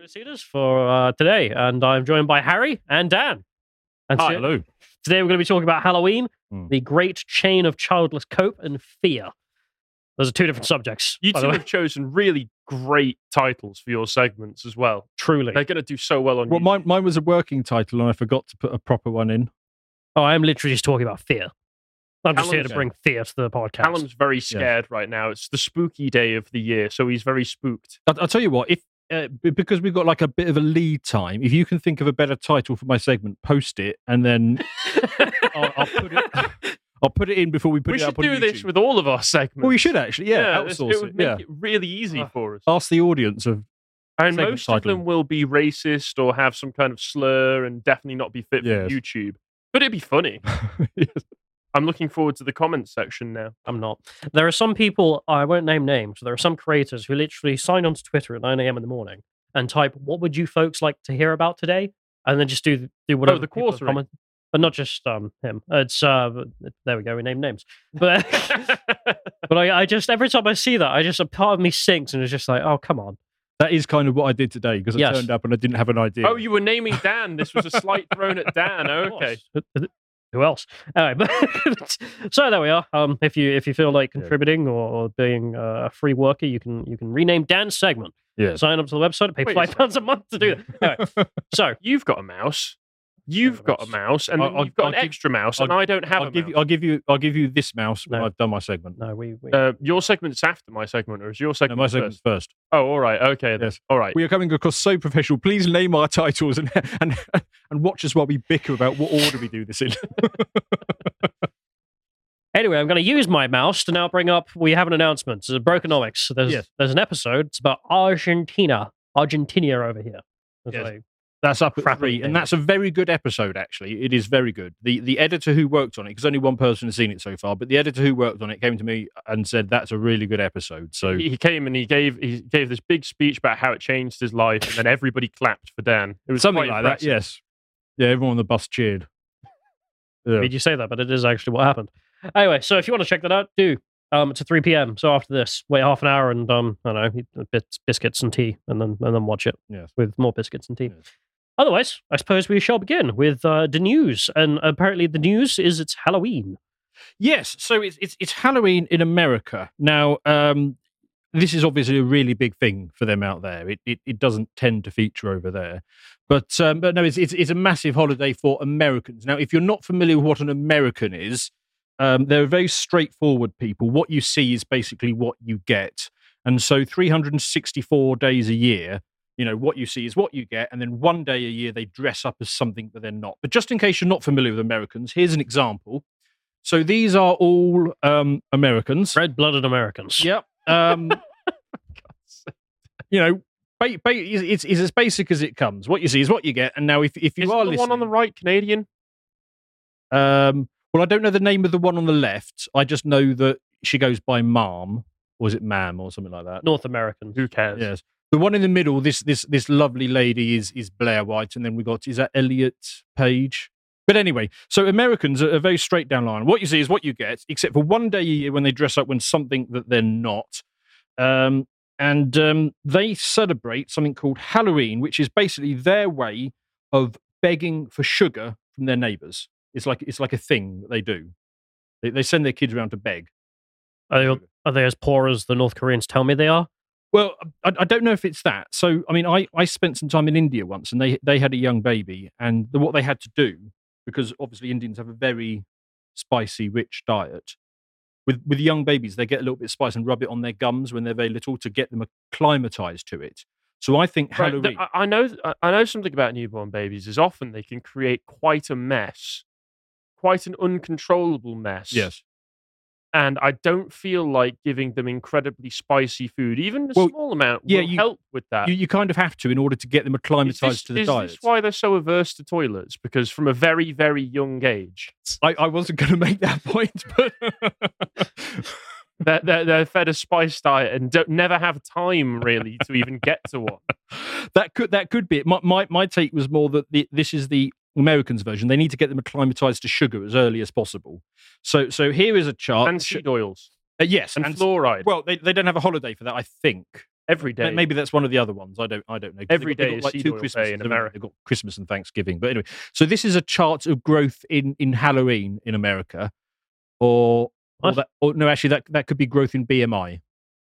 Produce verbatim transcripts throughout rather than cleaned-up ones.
Seeders for uh, today, and I'm joined by Harry and Dan. And Hi, so, hello. Today we're going to be talking about Halloween, Mm. the great chain of childless cope, and fear. Those are two different subjects. You by two the way. have chosen really great titles for your segments as well. Truly. They're going to do so well on Well, YouTube. mine, mine was a working title, and I forgot to put a proper one in. Oh, I'm literally just talking about fear. I'm just here Callum's- to bring fear to the podcast. Callum's very scared right now. It's the spooky day of the year, so he's very spooked. I'll, I'll tell you what, if uh, b- because we've got like a bit of a lead time, if you can think of a better title for my segment, post it, and then I'll, I'll put it. I'll put it in before we put we it should up on do YouTube. this with all of our segments. Well, we should actually, yeah, this- outsource it it. would make yeah, it really easy Uh, for us. ask the audience of. And segment most of titling. them will be racist or have some kind of slur and definitely not be fit for Yes. YouTube. But it'd be funny. Yes. I'm looking forward to the comments section now. I'm not. There are some people, I won't name names, there are some creators who literally sign on to Twitter at nine a.m. in the morning and type, "What would you folks like to hear about today?" And then just do do whatever the people have quartering. comment- But not just um him. It's uh there we go, we named names. But but I, I just every time I see that, I just a part of me sinks and it's just like, oh come on. That is kind of what I did today because I Yes. turned up and I didn't have an idea. Oh, you were naming Dan. This was a slight thrown at Dan. Okay. Who else? Anyway, but so there we are. Um, if you if you feel like Yeah. contributing or, or being uh, a free worker, you can you can rename Dan's segment. Yes. Sign up to the website, pay Wait a five second. pounds a month to do that. Anyway, so You've got a mouse. You've a got a mouse, and I'll- then I'll- you've got I'll an give- extra mouse, and I'll- I don't have I'll a give mouse. you. I'll give you. I'll give you this mouse when No. I've done my segment. no, we, we Uh, your segment's after my segment, or is your No, segment my first? segment's first. Oh, all right. Okay. Then. Yes. All right. We are coming across so professional. Please name our titles and and and watch us while we bicker about what order we do this in. Anyway, I'm going to use my mouse to now bring up. We have an announcement. It's a Brokenomics. There's Yes. there's an episode. It's about Argentina. Argentina over here. It's Yes. like- That's up at Crap three, name. and that's a very good episode. Actually, it is very good. the The editor who worked on it, because only one person has seen it so far, but the editor who worked on it came to me and said that's a really good episode. So He he came and he gave he gave this big speech about how it changed his life, and then everybody clapped for Dan. It was something quite like impressive. that. Yes. Yeah, everyone on the bus cheered. Yeah. Made you say that, but it is actually what happened. Anyway, so if you want to check that out, do. Um, it's at three p.m. So after this, wait half an hour and um, I don't know, eat bits, biscuits and tea, and then and then watch it Yes. with more biscuits and tea. Yes. Otherwise, I suppose we shall begin with uh, the news, and apparently the news is it's Halloween. Yes, so it's it's it's Halloween in America now. Um, this is obviously a really big thing for them out there. It it, it doesn't tend to feature over there, but um, but no, it's, it's it's a massive holiday for Americans. Now, if you're not familiar with what an American is, um, they're very straightforward people. What you see is basically what you get, and so three hundred sixty-four days a year. You know, what you see is what you get, and then one day a year they dress up as something that they're not. But just in case you're not familiar with Americans, here's an example. So these are all um, Americans. Red-blooded Americans. Yep. Um, you know, ba- ba- it's, it's as basic as it comes. What you see is what you get. And now, if if you Is are the listening, one on the right Canadian? um, well, I don't know the name of the one on the left. I just know that she goes by Mom, or is it Ma'am, or something like that. North Americans. Who cares? Yes. The one in the middle, this this this lovely lady is is Blair White, and then we got is that Elliot Page. But anyway, so Americans are a very straight down line. What you see is what you get, except for one day a year when they dress up when something that they're not. Um, and um, they celebrate something called Halloween, which is basically their way of begging for sugar from their neighbors. It's like it's like a thing that they do. They, they send their kids around to beg. Are they, are they as poor as the North Koreans tell me they are? Well, I, I don't know if it's that. So, I mean, I, I spent some time in India once, and they they had a young baby, and the, what they had to do, because obviously Indians have a very spicy, rich diet. With with young babies, they get a little bit of spice and rub it on their gums when they're very little to get them acclimatized to it. So I think Right, Halloween. th- I I know. I- I know something about newborn babies is often they can create quite a mess, quite an uncontrollable mess. yes. And I don't feel like giving them incredibly spicy food, even a Well, small amount, yeah, will you- help with that. You, you kind of have to in order to get them Is acclimatized this, to the is diet. this why they're so averse to toilets? Because from a very, very young age, I, I wasn't going to make that point, but they're, they're, they're fed a spice diet and don't, never have time really to even get to one. that could that could be it. My, my my take was more that the, this is the Americans version. They need to get them acclimatized to sugar as early as possible. So so here is a chart. And seed oils Uh, yes, and, and fluoride. well, they, they don't have a holiday for that, I think. Every day. Maybe that's one of the other ones. I don't. I don't know. 'Cause Every they've got, day they've is got like seed two oil Christmases day in haven't they? America. They've got Christmas and Thanksgiving. But anyway, so this is a chart of growth in in Halloween in America, or or, What? that, or no, actually that that could be growth in B M I.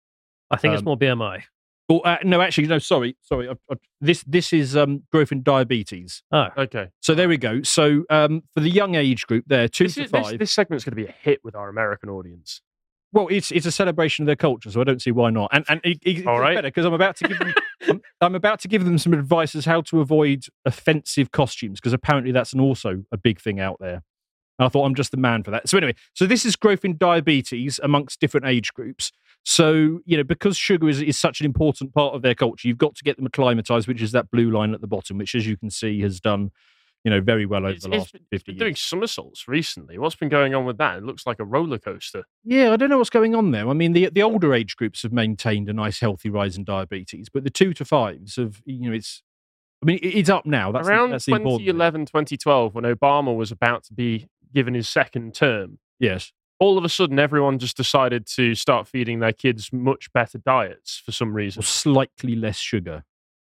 I think it's Um, more B M I. Or uh, no, actually, no. Sorry, sorry. I, I, this this is um, growth in diabetes. Oh, Okay. So there we go. So um, for the young age group, there two This, to is, this, five. this segment's going to be a hit with our American audience. Well, it's it's a celebration of their culture, so I don't see why not. And and it, it, All it's right. better because I'm about to give them I'm, I'm about to give them some advice as how to avoid offensive costumes, because apparently that's an also a big thing out there. And I thought I'm just the man for that. So anyway, so this is growth in diabetes amongst different age groups. So, you know, because sugar is, is such an important part of their culture, you've got to get them acclimatized, which is that blue line at the bottom, which, as you can see, has done, you know, very well over It's, the it's last been, it's fifty been years. doing somersaults recently. What's been going on with that? It looks like a roller coaster. Yeah, I don't know what's going on there. I mean, the the older age groups have maintained a nice, healthy rise in diabetes, but the two to fives have, you know, it's, I mean, it- it's up now. That's the- Around that's the important twenty thing. eleven, twenty twelve, when Obama was about to be given his second term, Yes. all of a sudden everyone just decided to start feeding their kids much better diets for some Or reason. slightly less sugar.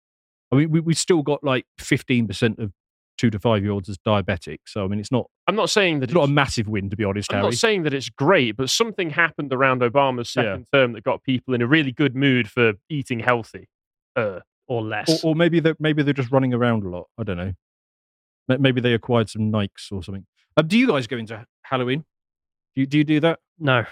I mean, we we still got like fifteen percent of two to five year olds as diabetic. So I mean, it's not I'm not saying that it's not a it's, massive win, to be honest, I'm Harry. not saying that it's great, but something happened around Obama's second term that got people in a really good mood for eating healthy. Uh, or Or, less. or maybe they maybe they're just running around a lot. I don't know. Ma- Maybe they acquired some Nikes or something. Um, do you guys go into Halloween? Do you do you do that? No.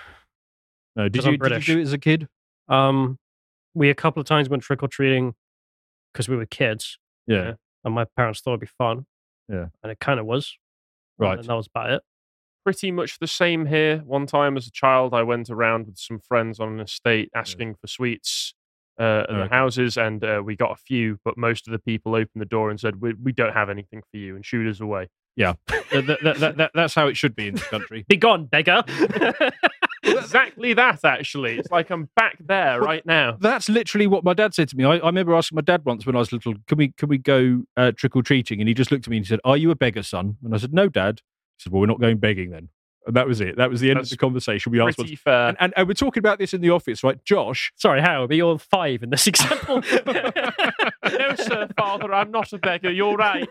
No. Did 'Cause I'm you did you British. do it as a kid? Um, we a couple of times went trick or treating because we were kids, Yeah. Yeah. and my parents thought it'd be fun. Yeah. and it kind of was. Right. and that was about it. pretty much the same here. One time as a child, I went around with some friends on an estate asking for sweets uh, at the Okay. houses, and uh, we got a few, but most of the people opened the door and said, we, we don't have anything for you, and shoot us away. Yeah. that, that, that, that, that's how it should be in this country. Be gone, beggar. Exactly that, actually. It's like I'm back there Well, right now. That's literally what my dad said to me. I, I remember asking my dad once when I was little, "Can we can we go uh, trick or treating?" And he just looked at me and he said, "Are you a beggar, son?" And I said, "No, Dad." He said, "Well, we're not going begging then." And that was it. That was the end That's of the conversation. We asked, Pretty once. fair. and, and, and we're talking about this in the office, right? Josh, Sorry, how? But you're five in this example. No, sir, father, I'm not a beggar. You're right.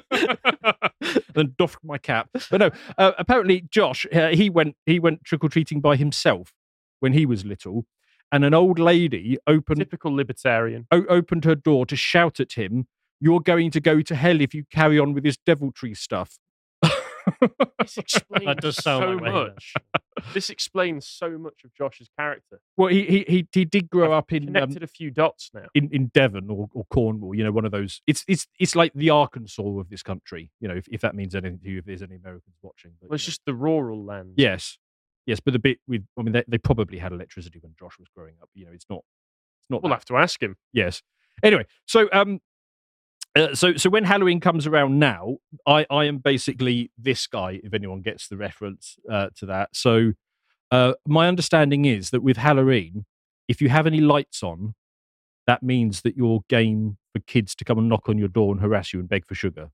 and doffed my cap. But no, uh, apparently Josh, uh, he went he went trick or treating by himself when he was little, and an old lady opened Typical libertarian. o- opened her door to shout at him, "You're going to go to hell if you carry on with this deviltry stuff." This explains That does sound so like Wayne, much. This explains so much of Josh's character. Well, he he he, he did grow I've up in um, Connected a few dots now. in, in Devon or, or Cornwall, you know, one of those. It's it's it's like the Arkansas of this country, you know, if, if that means anything to you, if there's any Americans watching. But, Well, it's you know. just the rural land. Yes, yes, but the bit with, I mean, they, they probably had electricity when Josh was growing up. You know, it's not, it's not. We'll that- have to ask him. Yes. Anyway, so um, uh, so so when Halloween comes around now, I I am basically this guy. If anyone gets the reference uh, to that, so uh, my understanding is that with Halloween, if you have any lights on, that means that you're game for kids to come and knock on your door and harass you and beg for sugar.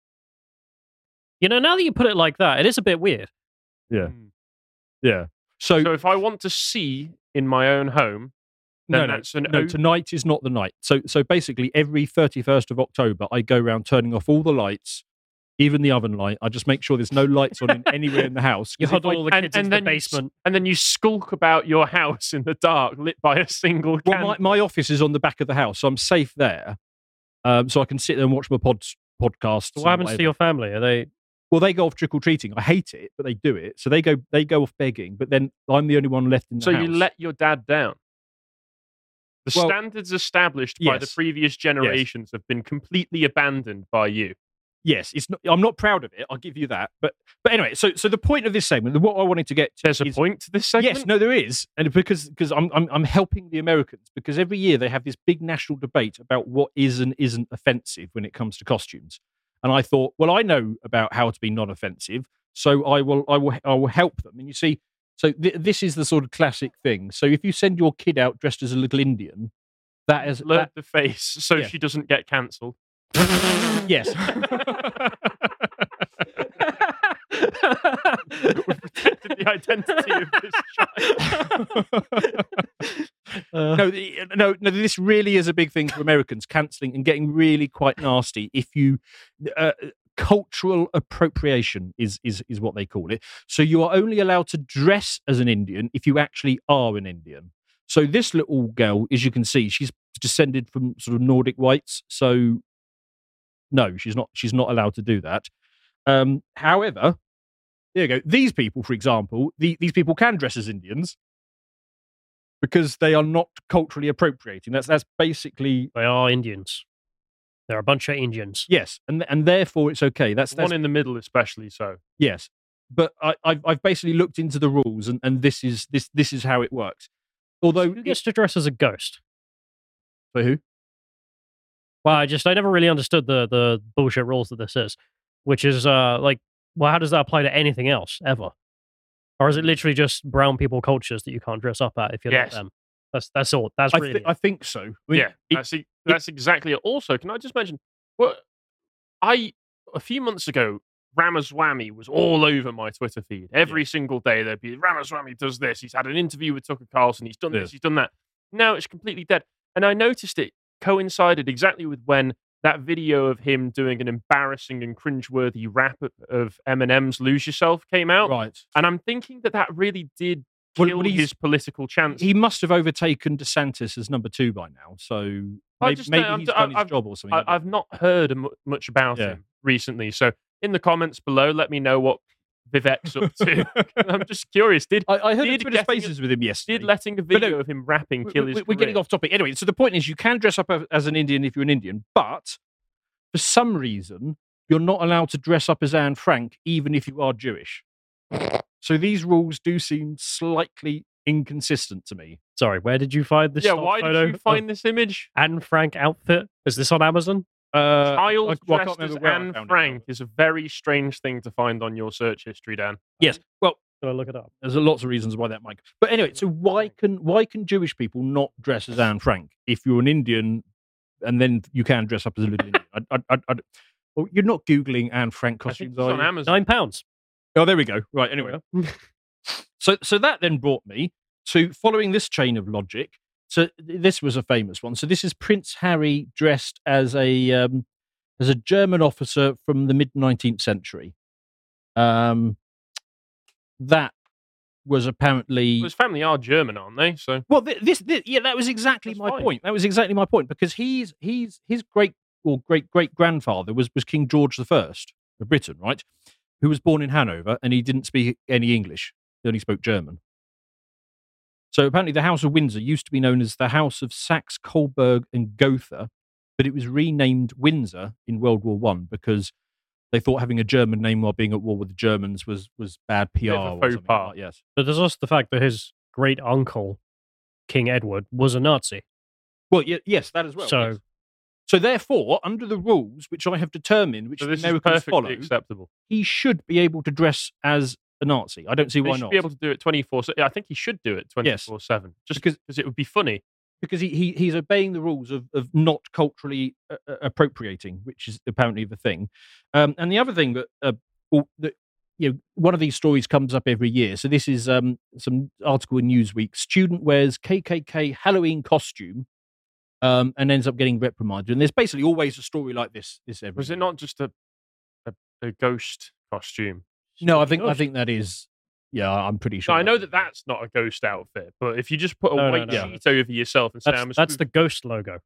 You know, now that you put it like that, it is a bit weird. Yeah. Hmm. Yeah. So, So if I want to see in my own home, then no, no, that's an no. o- Tonight is not the night. So, so basically, every thirty-first of October, I go around turning off all the lights, even the oven light. I just make sure there's no lights on in, anywhere in the house. You 'Cause if huddle I- all the and- kids and into the then you s- basement. and then you skulk about your house in the dark, lit by a single well, candle. my, my office is on the back of the house, so I'm safe there. Um, so I can sit there and watch my pods, podcasts. So and what happens whatever. to your family? Are they? Well, they go off trick or treating. I hate it, but they do it. So they go they go off begging, but then I'm the only one left in the so house. you let your dad down. The Well, standards established by the yes. previous generations have been completely abandoned by you. Yes, it's not, I'm not proud of it. I'll give you that. But but anyway, so so the point of this segment, what I wanted to get to There's a is, point to this segment. yes, no, there is, and because because I'm, I'm I'm helping the Americans because every year they have this big national debate about what is and isn't offensive when it comes to costumes, and I thought, well, I know about how to be non-offensive, so I will I will I will help them. And you see, so th- this is the sort of classic thing. So if you send your kid out dressed as a little Indian, that is Learn that, the face so Yeah. she doesn't get cancelled. yes. We've protected the identity of this child. Uh, no, the- no, no. This really is a big thing for Americans, cancelling and getting really quite nasty. If you uh, cultural appropriation is is is what they call it. So you are only allowed to dress as an Indian if you actually are an Indian. So this little girl, as you can see, she's descended from sort of Nordic whites. So no, she's not. She's not allowed to do that. Um, however, there you go. These people, for example, the, these people can dress as Indians because they are not culturally appropriating. That's that's basically They are Indians. They're a bunch of Indians. yes, and and therefore it's okay. That's, that's One in the middle, especially so. yes. But I, I've I've basically looked into the rules, and, and this is this this is how it works. Although Who gets to dress as a ghost? for who? Well, I just I never really understood the the bullshit rules that this is, which is uh like, well, how does that apply to anything else ever? Or is it literally just brown people cultures that you can't dress up at if you're Yes. not them? That's that's all. That's I, really. thi- it. I think so. I mean, Yeah, it- that's e- that's exactly it. Also, can I just mention? Well, I a few months ago, Ramaswamy was all over my Twitter feed. Every single day there'd be Ramaswamy does this. He's had an interview with Tucker Carlson. He's done Yeah. this. He's done that. Now it's completely dead. And I noticed it coincided exactly with when that video of him doing an embarrassing and cringeworthy rap of- of Eminem's "Lose Yourself" came out. right. And I'm thinking that that really did Well, kill well, he's- his political chance. He must have overtaken DeSantis as number two by now. So I maybe, just maybe don't- I'm- he's done his I've- job or something. I, I've not heard mu- much about Yeah. him recently. So in the comments below, let me know what Vivek's up to. I'm just curious. Did I, I heard did a Twitter getting Spaces with him yesterday. did letting a But no, video of him rapping we- kill we- his we're getting career? off topic anyway. So the point is, you can dress up a- as an Indian if you're an Indian, but for some reason you're not allowed to dress up as Anne Frank even if you are Jewish. So these rules do seem slightly inconsistent to me. Sorry, where did you find this? Yeah, stock why photo did you find this image? of Anne Frank outfit? Is this on Amazon? Uh, Child I- well, I can't dressed as remember where I Anne found it Frank now. is a very strange thing to find on your search history, Dan. Yes. Well, Gotta look it up. there's lots of reasons why that might. But anyway, so why can why can Jewish people not dress as Anne Frank if you're an Indian, and then you can dress up as a little Indian? I, I, I, I, well, you're not googling Anne Frank I think costumes, it's are on you? Amazon. Nine pounds. Oh, there we go. Right. Anyway, so so that then brought me to following this chain of logic. So th- this was a famous one. So this is Prince Harry dressed as a um, as a German officer from the mid nineteenth century. Um, that was apparently Well, his family are German, aren't they? So well. Th- this, this yeah, that was exactly That's my fine. point. That was exactly my point because he's he's his great or great great grandfather was was King George the First of Britain, right? Who was born in Hanover and he didn't speak any English. He only spoke German. So apparently the House of Windsor used to be known as the House of Saxe, Coburg and Gotha, but it was renamed Windsor in World War One because they thought having a German name while being at war with the Germans was was bad P R. Bit of a or faux something pas. like that, yes. But there's also the fact that his great uncle, King Edward, was a Nazi. Well, y- yes, that as well. So- yes. so therefore, under the rules which I have determined, which so the this is Americans perfectly follow, acceptable. he should be able to dress as a Nazi. I don't see He why should not. be able to do it twenty-four. se- I think he should do it twenty-four seven, just Because- because it would be funny. because he, he he's obeying the rules of, of not culturally uh, uh, appropriating, which is apparently the thing. Um, and the other thing that uh, well, that you know, one of these stories comes up every year. So this is um, some article in Newsweek. Student wears K K K Halloween costume um, and ends up getting reprimanded. And there's basically always a story like this. This every Was it year. not just a a, a ghost costume? No, I think I Ghost. think that is. Yeah, I'm pretty No, sure. I know that that's not a ghost outfit, but if you just put a No, no, white no. sheet over yourself and say, That's, "I'm a that's the spook-" ghost logo.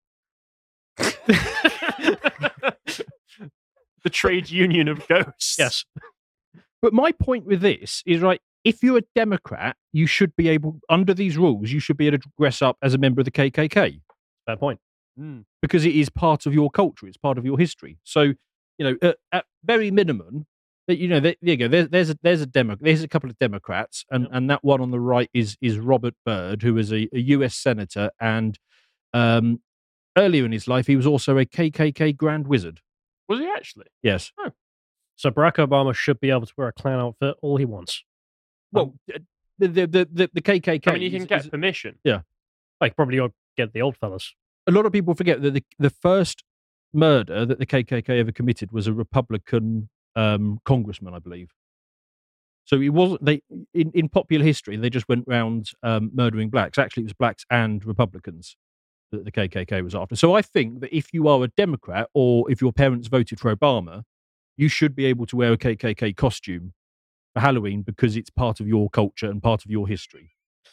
the trade union of ghosts. Yes. But my point with this is right. If you're a Democrat, you should be able, under these rules, you should be able to dress up as a member of the K K K Fair point. Mm. because it is part of your culture. It's part of your history. So, you know, at, at very minimum, that you know, there, there you go. There's there's a there's a demo. There's a couple of Democrats, and, Yep. and that one on the right is is Robert Byrd, who is a, a U S senator, and um, earlier in his life, he was also a K K K Grand Wizard. Was he actually? Yes. So Barack Obama should be able to wear a clown outfit all he wants. Well, uh, the the the, the, the K K K. I mean, you can is- get is- permission. Like, probably you'll get the old fellas. a lot of people forget that the, the first murder that the K K K ever committed was a Republican um, congressman, I believe. So it wasn't they in, in popular history they just went round um, murdering blacks. Actually, it was blacks and Republicans that the K K K was after. So I think that if you are a Democrat or if your parents voted for Obama, you should be able to wear a K K K costume for Halloween because it's part of your culture and part of your history.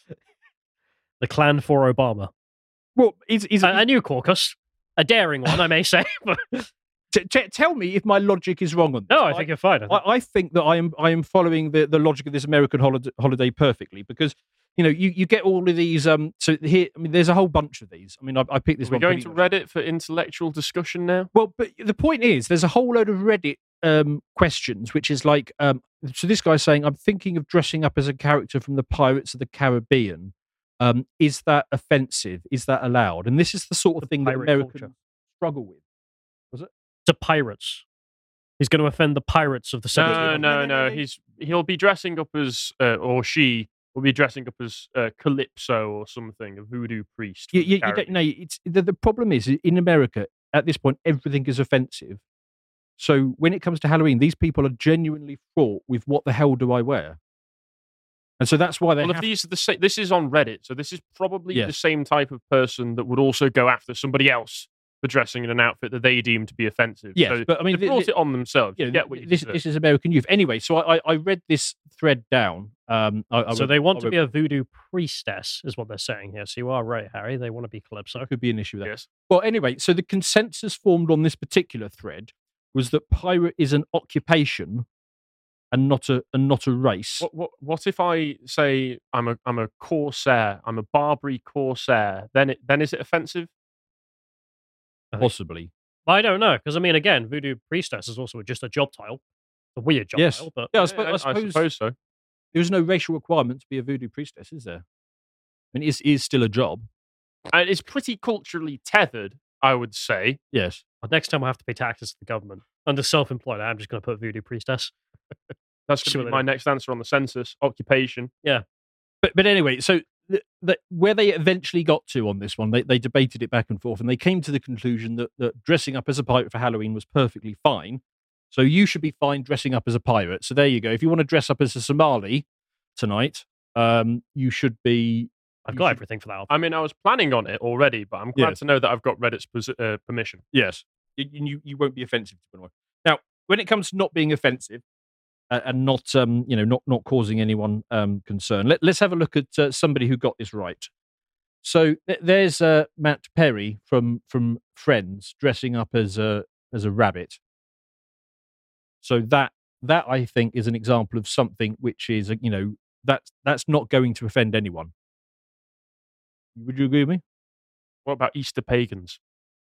The Klan for Obama. Well, is is A, a new caucus. A daring one, I may say. But t- t- tell me if my logic is wrong on this. no, I think you're fine. I think. I, I think that I am I am following the, the logic of this American holiday, holiday perfectly because you know you, you get all of these. Um, so here, I mean, there's a whole bunch of these. I mean, I, I picked this We're one. going to pretty much. Reddit for intellectual discussion now. Well, but the point is, there's a whole load of Reddit um, questions, which is like, um, so this guy's saying, I'm thinking of dressing up as a character from the Pirates of the Caribbean. Um, is that offensive? Is that allowed? And this is the sort of The thing that pirate Americans culture. struggle with. To pirates. He's going to offend the pirates of the No, seventeenth. no, no. He's he'll be dressing up as, uh, or she will be dressing up as uh, Calypso or something, a voodoo priest. You, from the you, you don't Caribbean. know. It's the, the problem is in America at this point everything is offensive. So when it comes to Halloween, these people are genuinely fraught with what the hell do I wear? And so that's why they Well, if have. these are the same, this is on Reddit, so this is probably the Yes. same type of person that would also go after somebody else for dressing in an outfit that they deem to be offensive. Yes, so but I mean, they the- brought the- it on themselves. you You know, get what you this, deserve. this is American youth. Anyway, so I, I I read this thread down. Um, I, I So wrote- they want I to wrote- be a voodoo priestess, is what they're saying here. So you are right, Harry. They want to be Calypso. could be an issue there. Yes. Well, anyway, so the consensus formed on this particular thread was that pirate is an occupation and not a and not a race. What, what what if I say I'm a I'm a corsair, I'm a Barbary corsair? Then it then is it offensive? Possibly. I don't know, because I mean, again, voodoo priestess is also just a job title, a weird job Yes. title. But Yeah, I, Yeah, suppose, I, I suppose suppose so. there is no racial requirement to be a voodoo priestess, is there? I mean, it is, it is still a job. And it's pretty culturally tethered, I would say. Yes. next time I have to pay taxes to the government under self-employed, I'm just going to put voodoo priestess. That's See going to what be they my do. next answer on the census. Occupation. But but anyway, so the, the, where they eventually got to on this one, they, they debated it back and forth, and they came to the conclusion that, that dressing up as a pirate for Halloween was perfectly fine. So you should be fine dressing up as a pirate. So there you go. If you want to dress up as a Somali tonight, um, you should be. I've you got should- everything for that. I mean, I was planning on it already, but I'm glad Yes. to know that I've got Reddit's posi- uh, permission. Yes, you, you you won't be offensive to anyone. Now, when it comes to not being offensive uh, and not um you know not not causing anyone um concern, let, let's have a look at uh, somebody who got this right. So th- there's uh, Matt Perry from from Friends dressing up as a as a rabbit. So that that I think is an example of something which is uh, you know that's that's not going to offend anyone. Would you agree with me? What about Easter pagans?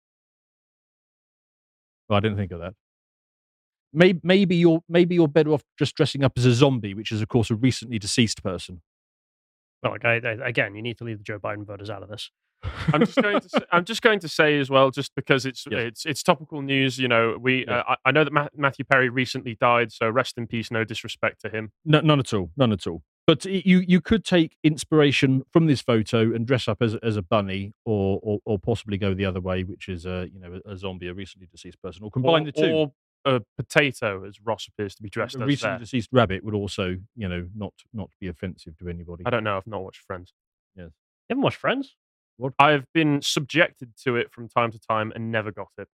Well, I didn't think of that. Maybe, maybe you're maybe you're better off just dressing up as a zombie, which is of course a recently deceased person. Well, like I, I, again, you need to leave the Joe Biden voters out of this. I'm just going to say, I'm just going to say as well, just because it's Yes. it's it's topical news. You know, we Yes. uh, I, I know that Ma- Matthew Perry recently died, so rest in peace. No disrespect to him. No, none at all, none at all. But y- you you could take inspiration from this photo and dress up as as a bunny, or or, or possibly go the other way, which is a you know a zombie, a recently deceased person, or combine or, the two. Or a potato, as Ross appears to be dressed a as. recently There. deceased rabbit would also you know not not be offensive to anybody. I don't know. I've not watched Friends. You haven't watched Friends? I've been subjected to it from time to time and never got it.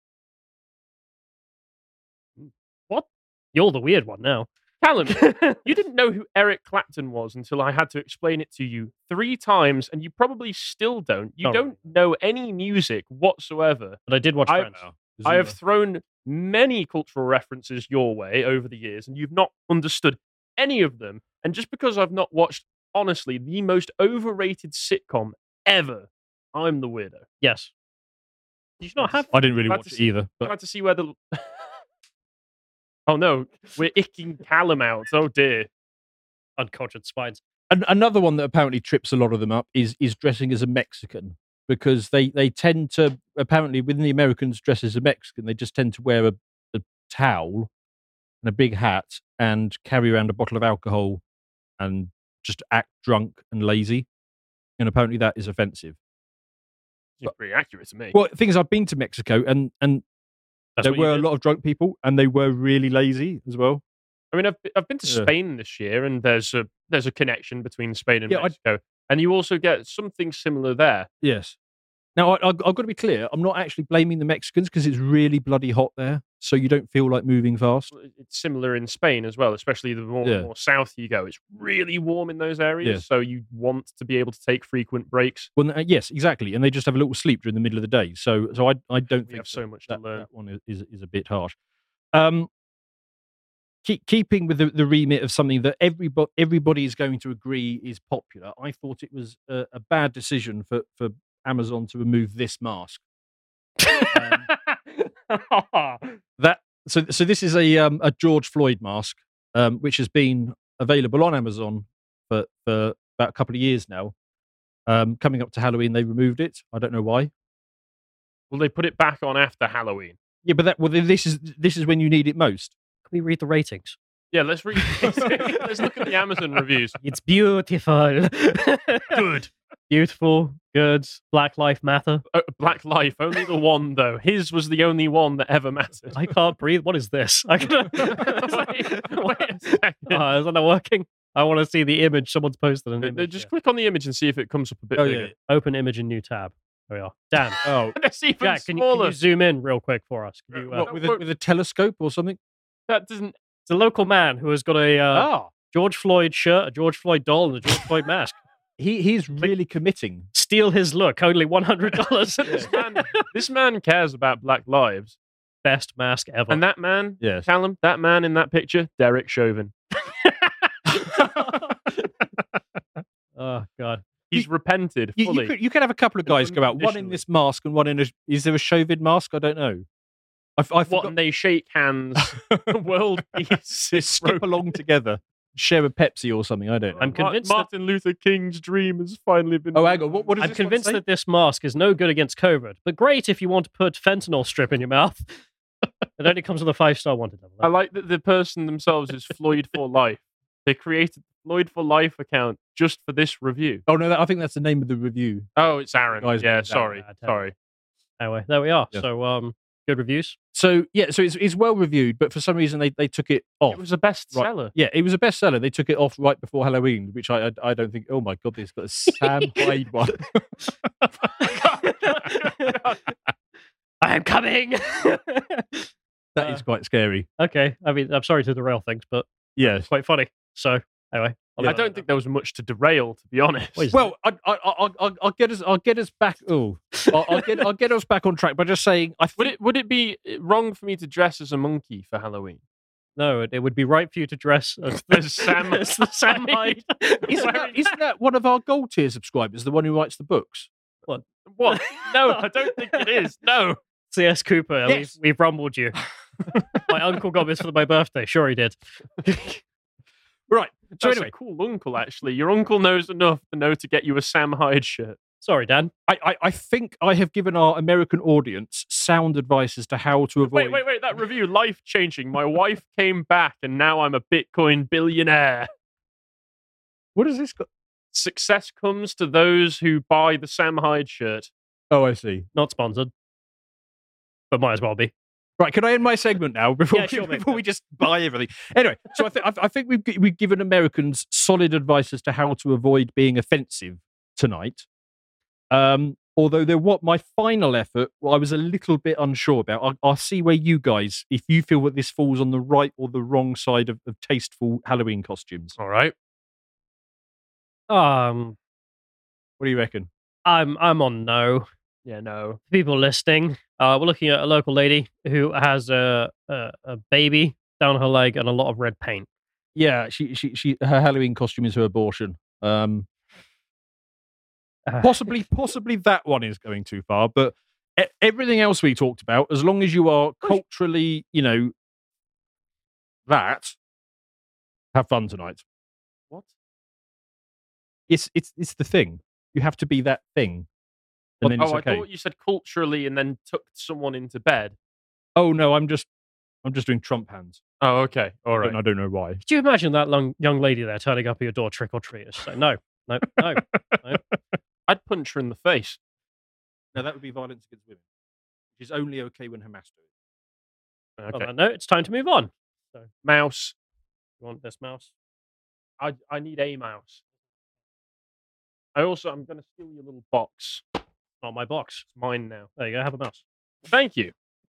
You're the weird one now. Callum, you didn't know who Eric Clapton was until I had to explain it to you three times, and you probably still don't. You Oh. don't know any music whatsoever. But I did watch I- Friends. I have thrown many cultural references your way over the years, and you've not understood any of them. And just because I've not watched, honestly, the most overrated sitcom ever, I'm the weirdo. Yes. Did you not have? I didn't really Glad watch to it see- either, but Glad to see where the. Oh no, we're icking Callum out. Oh dear. Uncultured spines. An- another one that apparently trips a lot of them up is is dressing as a Mexican, because they they tend to apparently within the Americans dress as a Mexican, they just tend to wear a, a towel and a big hat and carry around a bottle of alcohol and just act drunk and lazy, and apparently that is offensive. Seems pretty accurate to me. Well, the thing is, I've been to Mexico and and That's there what you were a did? lot of drunk people and they were really lazy as well. I mean, I've be- I've been to Yeah. Spain this year, and there's a there's a connection between Spain and Yeah, I- Mexico, and you also get something similar there. Yes. Now, I, I, I've got to be clear. I'm not actually blaming the Mexicans because it's really bloody hot there, so you don't feel like moving fast. It's similar in Spain as well, especially the more, Yeah. more south you go. It's really warm in those areas, Yeah. so you want to be able to take frequent breaks. Well, uh, yes, exactly, and they just have a little sleep during the middle of the day. So, so I, I don't We think have so that- much to that, learn. that one is is a bit harsh. Um, keep, keeping with the, the remit of something that everybody everybody is going to agree is popular, I thought it was a, a bad decision for for Amazon to remove this mask. That so so this is a um, a George Floyd mask, um, which has been available on Amazon for for about a couple of years now. Um, coming up to Halloween, they removed it. I don't know why. Well, they put it back on after Halloween. Yeah, but that well, then this is this is when you need it most. Can we read the ratings? Yeah, let's read. Let's look at the Amazon reviews. It's beautiful. Good. Beautiful. Good. Black Life Matter. Uh, Black Life, only the one though. His was the only one that ever mattered. I can't breathe. What is this? I can... wait, wait a second. Oh, is that not working? I want to see the image. Someone's posted an Uh, image. Just yeah. click on the image and see if it comes up a bit Oh, bigger. yeah. Open image in new tab. There we are. Dan. Oh, That's even Jack, can you, can smaller. you zoom in real quick for us? Can you, uh, what, with a, with a telescope or something? That doesn't. it's a local man who has got a uh, Ah, George Floyd shirt, a George Floyd doll, and a George Floyd mask. he he's really committing. Steal his look. Only one hundred dollars. This man, this man cares about Black lives, Best mask ever. and that man, Yes. Callum, that man in that picture, Derek Chauvin. Oh, God. He's repented You, fully. you, could, you could have a couple of guys go out, one in Unconditionally. this mask and one in a. Is there a Chauvin mask? I don't know. I, f- I what? forgot. And they shake hands. World peace. They skip along together, share a Pepsi or something. I don't know. I'm convinced that- Martin Luther King's dream has finally been. Oh, hang on. What, what does I'm this one convinced say? that this mask is no good against COVID, but great if you want to put fentanyl strip in your mouth. It only comes with a five star wanted level. I like that the person themselves is Floyd for Life. They created the Floyd for Life account just for this review. Oh no, that, I think that's the name of the review. Oh, it's Aaron. Guy's Yeah, name's sorry, Aaron. sorry. Anyway, there we are. Yeah. So, um, good reviews. So yeah, so it's, it's well reviewed, but for some reason they, they took it off. It was a bestseller. Yeah, it was a bestseller. They took it off right before Halloween, which I I, I don't think. Oh my god, this got a Sam Hyde one. I'm coming. That is quite scary. Okay. I mean, I'm sorry to derail things, but Yes. it's quite funny. So, anyway. I'll I leave it don't at think there was much to derail, to be honest. What is Well, I, I, I, I'll, I'll get us. I'll get us back. Oh, I'll, I'll get. I'll get us back on track by just saying. I Would think, it would it be wrong for me to dress as a monkey for Halloween? No, it, it would be right for you to dress as, As Sam as the Sam Hyde. isn't, that, isn't that one of our gold tier subscribers, the one who writes the books? What? No, I don't think it is. No. C S Cooper, Yes. we've, we've rumbled you. My uncle got this for my birthday. Sure, he did. Right. So That's anyway, a cool uncle, actually. Your uncle knows enough to know to get you a Sam Hyde shirt. Sorry, Dan. I, I, I think I have given our American audience sound advice as to how to avoid. Wait, wait, wait. That review, life changing. My wife came back and now I'm a Bitcoin billionaire. What is this? Got? Success comes to those who buy the Sam Hyde shirt. Oh, I see. Not sponsored. But might as well be. Right, can I end my segment now before, Yeah, we, sure, mate. before we just buy everything? Anyway, so I, th- I, I think we've, gi- we've given Americans solid advice as to how to avoid being offensive tonight. Um, although there, what my final effort, well, I was a little bit unsure about. I'll, I'll see where you guys, if you feel that this falls on the right or the wrong side of, of tasteful Halloween costumes. All right. Um, What do you reckon? I'm I'm on no. Yeah, no. People listening, uh, we're looking at a local lady who has a, a a baby down her leg and a lot of red paint. Yeah, she, she, she, her Halloween costume is her abortion. Um, Uh, possibly possibly that one is going too far, but e- everything else we talked about, as long as you are culturally, you know, that, have fun tonight. What? It's it's it's the thing. You have to be that thing, and then oh, it's I okay. thought you said culturally and then took someone into bed. Oh no, I'm just I'm just doing Trump hands. Oh, okay. All right. And I don't know why. Could you imagine that long, young lady there turning up at your door trick or treat? It's like, no, no, no. I'd punch her in the face. No, that would be violence against women, which is only okay when Hamas do it. On Okay. that note, it's time to move on. Mouse. You want this mouse? I I need a mouse. I also I'm going to steal your little box. Not my box. It's mine now. There you go. Have a mouse. Thank you.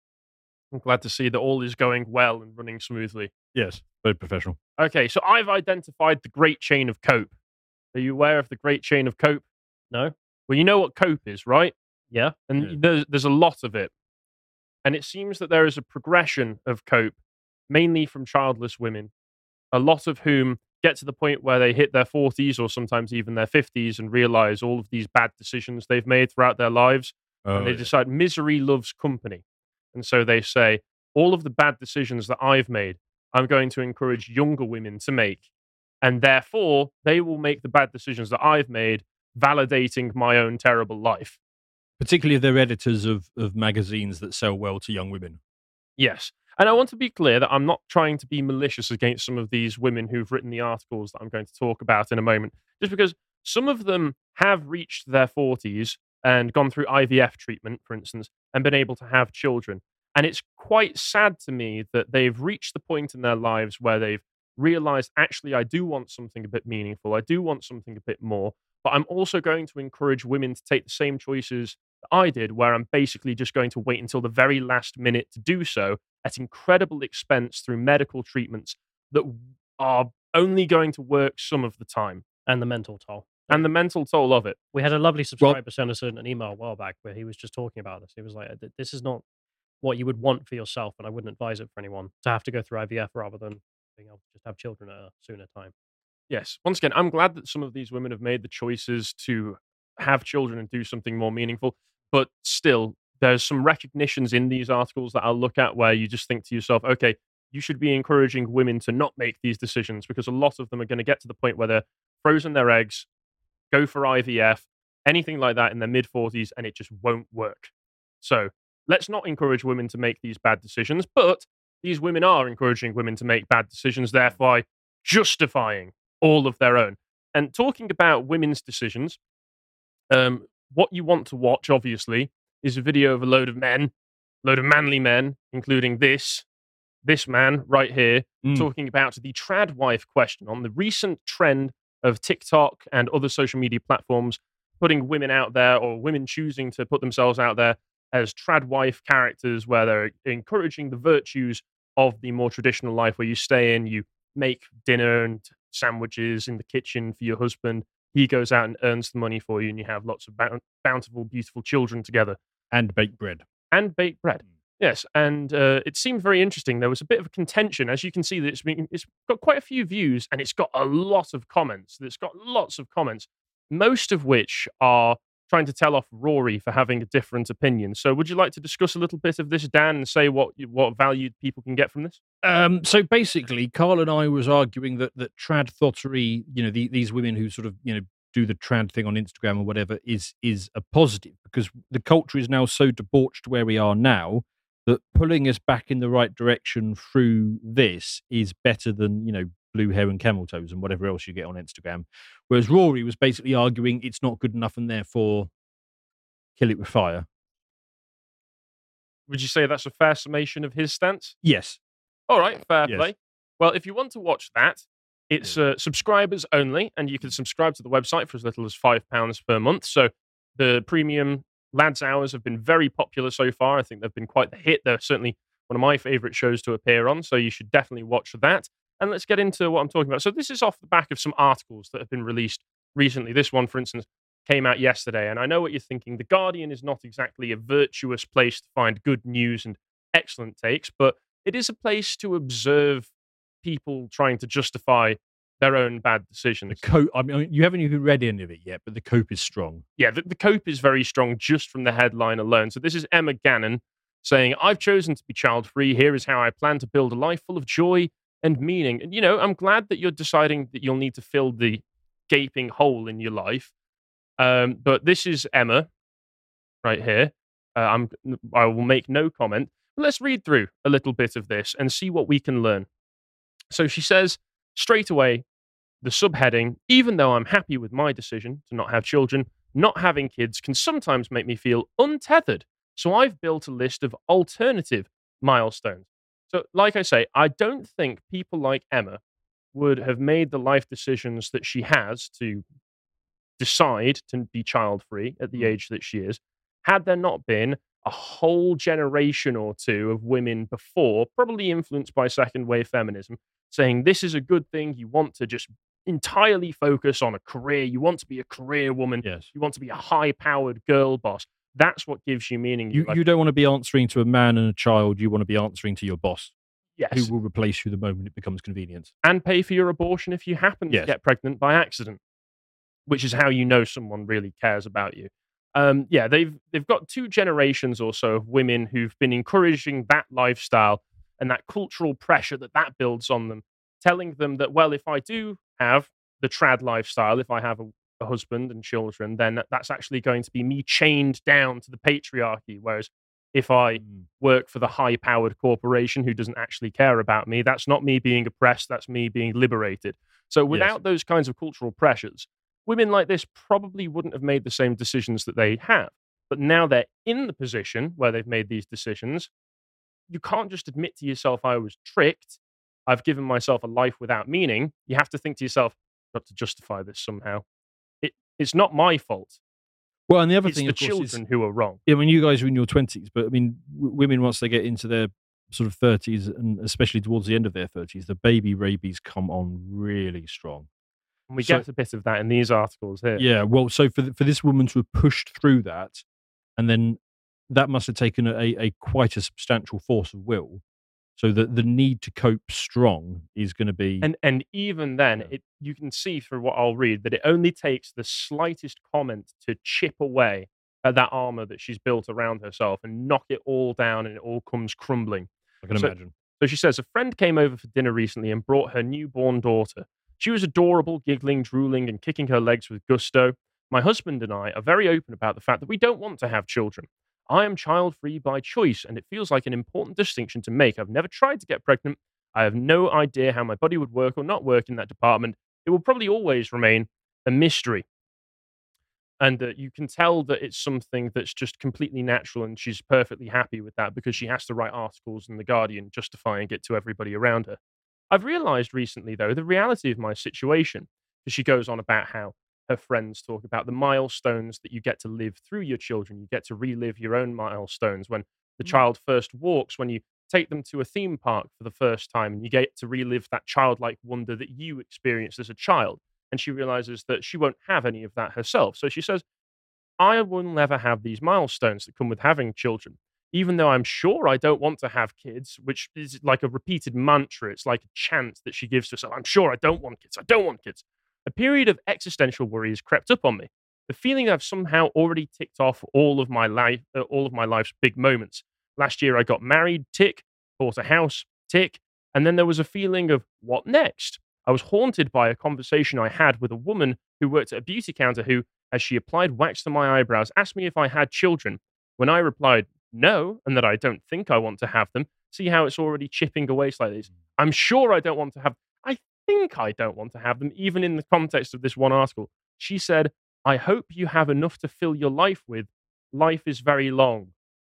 I'm glad to see that all is going well and running smoothly. Yes, very professional. Okay, so I've identified the Great Chain of Cope. Are you aware of the Great Chain of Cope? No. Well, you know what cope is, right? Yeah. And Yeah. there's, there's a lot of it. And it seems that there is a progression of cope, mainly from childless women, a lot of whom get to the point where they hit their forties or sometimes even their fifties and realize all of these bad decisions they've made throughout their lives. Oh, and they yeah. decide misery loves company. And so they say, all of the bad decisions that I've made, I'm going to encourage younger women to make. And therefore, they will make the bad decisions that I've made, validating my own terrible life. Particularly if they're editors of, of magazines that sell well to young women. Yes. And I want to be clear that I'm not trying to be malicious against some of these women who've written the articles that I'm going to talk about in a moment, just because some of them have reached their forties and gone through I V F treatment, for instance, and been able to have children. And it's quite sad to me that they've reached the point in their lives where they've realized, actually, I do want something a bit meaningful. I do want something a bit more. But I'm also going to encourage women to take the same choices that I did, where I'm basically just going to wait until the very last minute to do so at incredible expense through medical treatments that are only going to work some of the time. And the mental toll. And the mental toll of it. We had a lovely subscriber send us an email a while back where he was just talking about this. He was like, this is not what you would want for yourself, and I wouldn't advise it for anyone to have to go through I V F rather than being able to just have children at a sooner time. Yes. Once again, I'm glad that some of these women have made the choices to have children and do something more meaningful. But still, there's some recognitions in these articles that I'll look at where you just think to yourself, okay, you should be encouraging women to not make these decisions, because a lot of them are going to get to the point where they're frozen their eggs, go for I V F, anything like that in their mid forties, and it just won't work. So let's not encourage women to make these bad decisions, but these women are encouraging women to make bad decisions, thereby justifying all of their own. And talking about women's decisions, um, what you want to watch, obviously, is a video of a load of men, load of manly men, including this, this man right here, Mm. talking about the trad wife question on the recent trend of TikTok and other social media platforms putting women out there, or women choosing to put themselves out there as trad wife characters, where they're encouraging the virtues of the more traditional life, where you stay in, you make dinner and sandwiches in the kitchen for your husband. He goes out and earns the money for you, and you have lots of bount- bountiful, beautiful children together. And baked bread. And baked bread. Yes, and uh, it seemed very interesting. There was a bit of a contention. As you can see, that it's, been, it's got quite a few views, and it's got a lot of comments. It's got lots of comments, most of which are trying to tell off Rory for having a different opinion. So would you like to discuss a little bit of this, Dan, and say what what value people can get from this? Um, so basically, Carl and I was arguing that that trad thottery, you know, the, these women who sort of, you know, do the trad thing on Instagram or whatever, is is a positive, because the culture is now so debauched where we are now that pulling us back in the right direction through this is better than, you know, blue hair and camel toes and whatever else you get on Instagram. Whereas Rory was basically arguing it's not good enough and therefore kill it with fire. Would you say that's a fair summation of his stance? Yes. All right, fair Yes. play. Well, if you want to watch that, it's uh, subscribers only, and you can subscribe to the website for as little as five pounds per month. So the premium Lads Hours have been very popular so far. I think they've been quite the hit. They're certainly one of my favourite shows to appear on, so you should definitely watch that. And let's get into what I'm talking about. So this is off the back of some articles that have been released recently. This one, for instance, came out yesterday, and I know what you're thinking. The Guardian is not exactly a virtuous place to find good news and excellent takes, but it is a place to observe people trying to justify their own bad decisions. The cope, I mean, you haven't even read any of it yet, but the cope is strong. Yeah, the, the cope is very strong just from the headline alone. So this is Emma Gannon saying, I've chosen to be child-free. Here is how I plan to build a life full of joy and meaning. And, you know, I'm glad that you're deciding that you'll need to fill the gaping hole in your life. Um, but this is Emma right here. Uh, I'm, I will make no comment. But let's read through a little bit of this and see what we can learn. So she says, straight away, the subheading, even though I'm happy with my decision to not have children, not having kids can sometimes make me feel untethered. So I've built a list of alternative milestones. So, like I say, I don't think people like Emma would have made the life decisions that she has to decide to be child free at the Mm. age that she is, had there not been a whole generation or two of women before, probably influenced by second wave feminism, saying this is a good thing. You want to just entirely focus on a career. You want to be a career woman. Yes. You want to be a high powered girl boss. That's what gives you meaning. in You, life. you don't want to be answering to a man and a child. You want to be answering to your boss, yes. who will replace you the moment it becomes convenient. And pay for your abortion if you happen Yes. to get pregnant by accident, which is how you know someone really cares about you. Um, yeah, they've they've got two generations or so of women who've been encouraging that lifestyle and that cultural pressure that that builds on them, telling them that, well, if I do have the trad lifestyle, if I have a, a husband and children, then that's actually going to be me chained down to the patriarchy. Whereas if I Mm. work for the high-powered corporation who doesn't actually care about me, that's not me being oppressed, that's me being liberated. So without those kinds of cultural pressures, women like this probably wouldn't have made the same decisions that they have. But now they're in the position where they've made these decisions. You can't just admit to yourself, I was tricked. I've given myself a life without meaning. You have to think to yourself, I've got to justify this somehow. It, it's not my fault. Well, and the other It's thing, the of course, is, children who are wrong. I mean, you guys are in your twenties, but I mean, w- women, once they get into their sort of thirties, and especially towards the end of their thirties, the baby rabies come on really strong. And we So- get a bit of that in these articles here. Yeah, well, so for th- for this woman to have pushed through that, and then that must have taken a, a quite a substantial force of will. So that the need to cope strong is going to be. And and even then, Yeah. it you can see through what I'll read that it only takes the slightest comment to chip away at that armor that she's built around herself and knock it all down, and it all comes crumbling. I can so- imagine. So she says, a friend came over for dinner recently and brought her newborn daughter. She was adorable, giggling, drooling, and kicking her legs with gusto. My husband and I are very open about the fact that we don't want to have children. I am child-free by choice, and it feels like an important distinction to make. I've never tried to get pregnant. I have no idea how my body would work or not work in that department. It will probably always remain a mystery. And uh, you can tell that it's something that's just completely natural, and she's perfectly happy with that because she has to write articles in The Guardian justifying it to everybody around her. I've realized recently, though, the reality of my situation, because she goes on about how her friends talk about the milestones that you get to live through your children. You get to relive your own milestones when the Mm. child first walks, when you take them to a theme park for the first time, and you get to relive that childlike wonder that you experienced as a child. And she realizes that she won't have any of that herself. So she says, I will never have these milestones that come with having children, even though I'm sure I don't want to have kids, which is like a repeated mantra. It's like a chant that she gives to herself. I'm sure I don't want kids. I don't want kids. A period of existential worry has crept up on me. The feeling that I've somehow already ticked off all of my life, uh, all of my life's big moments. Last year, I got married, tick, bought a house, tick, and then there was a feeling of what next? I was haunted by a conversation I had with a woman who worked at a beauty counter who, as she applied wax to my eyebrows, asked me if I had children. When I replied no, and that I don't think I want to have them, see how it's already chipping away slightly. I'm sure I don't want to have, I think I don't want to have them, even in the context of this one article. She said, I hope you have enough to fill your life with. Life is very long.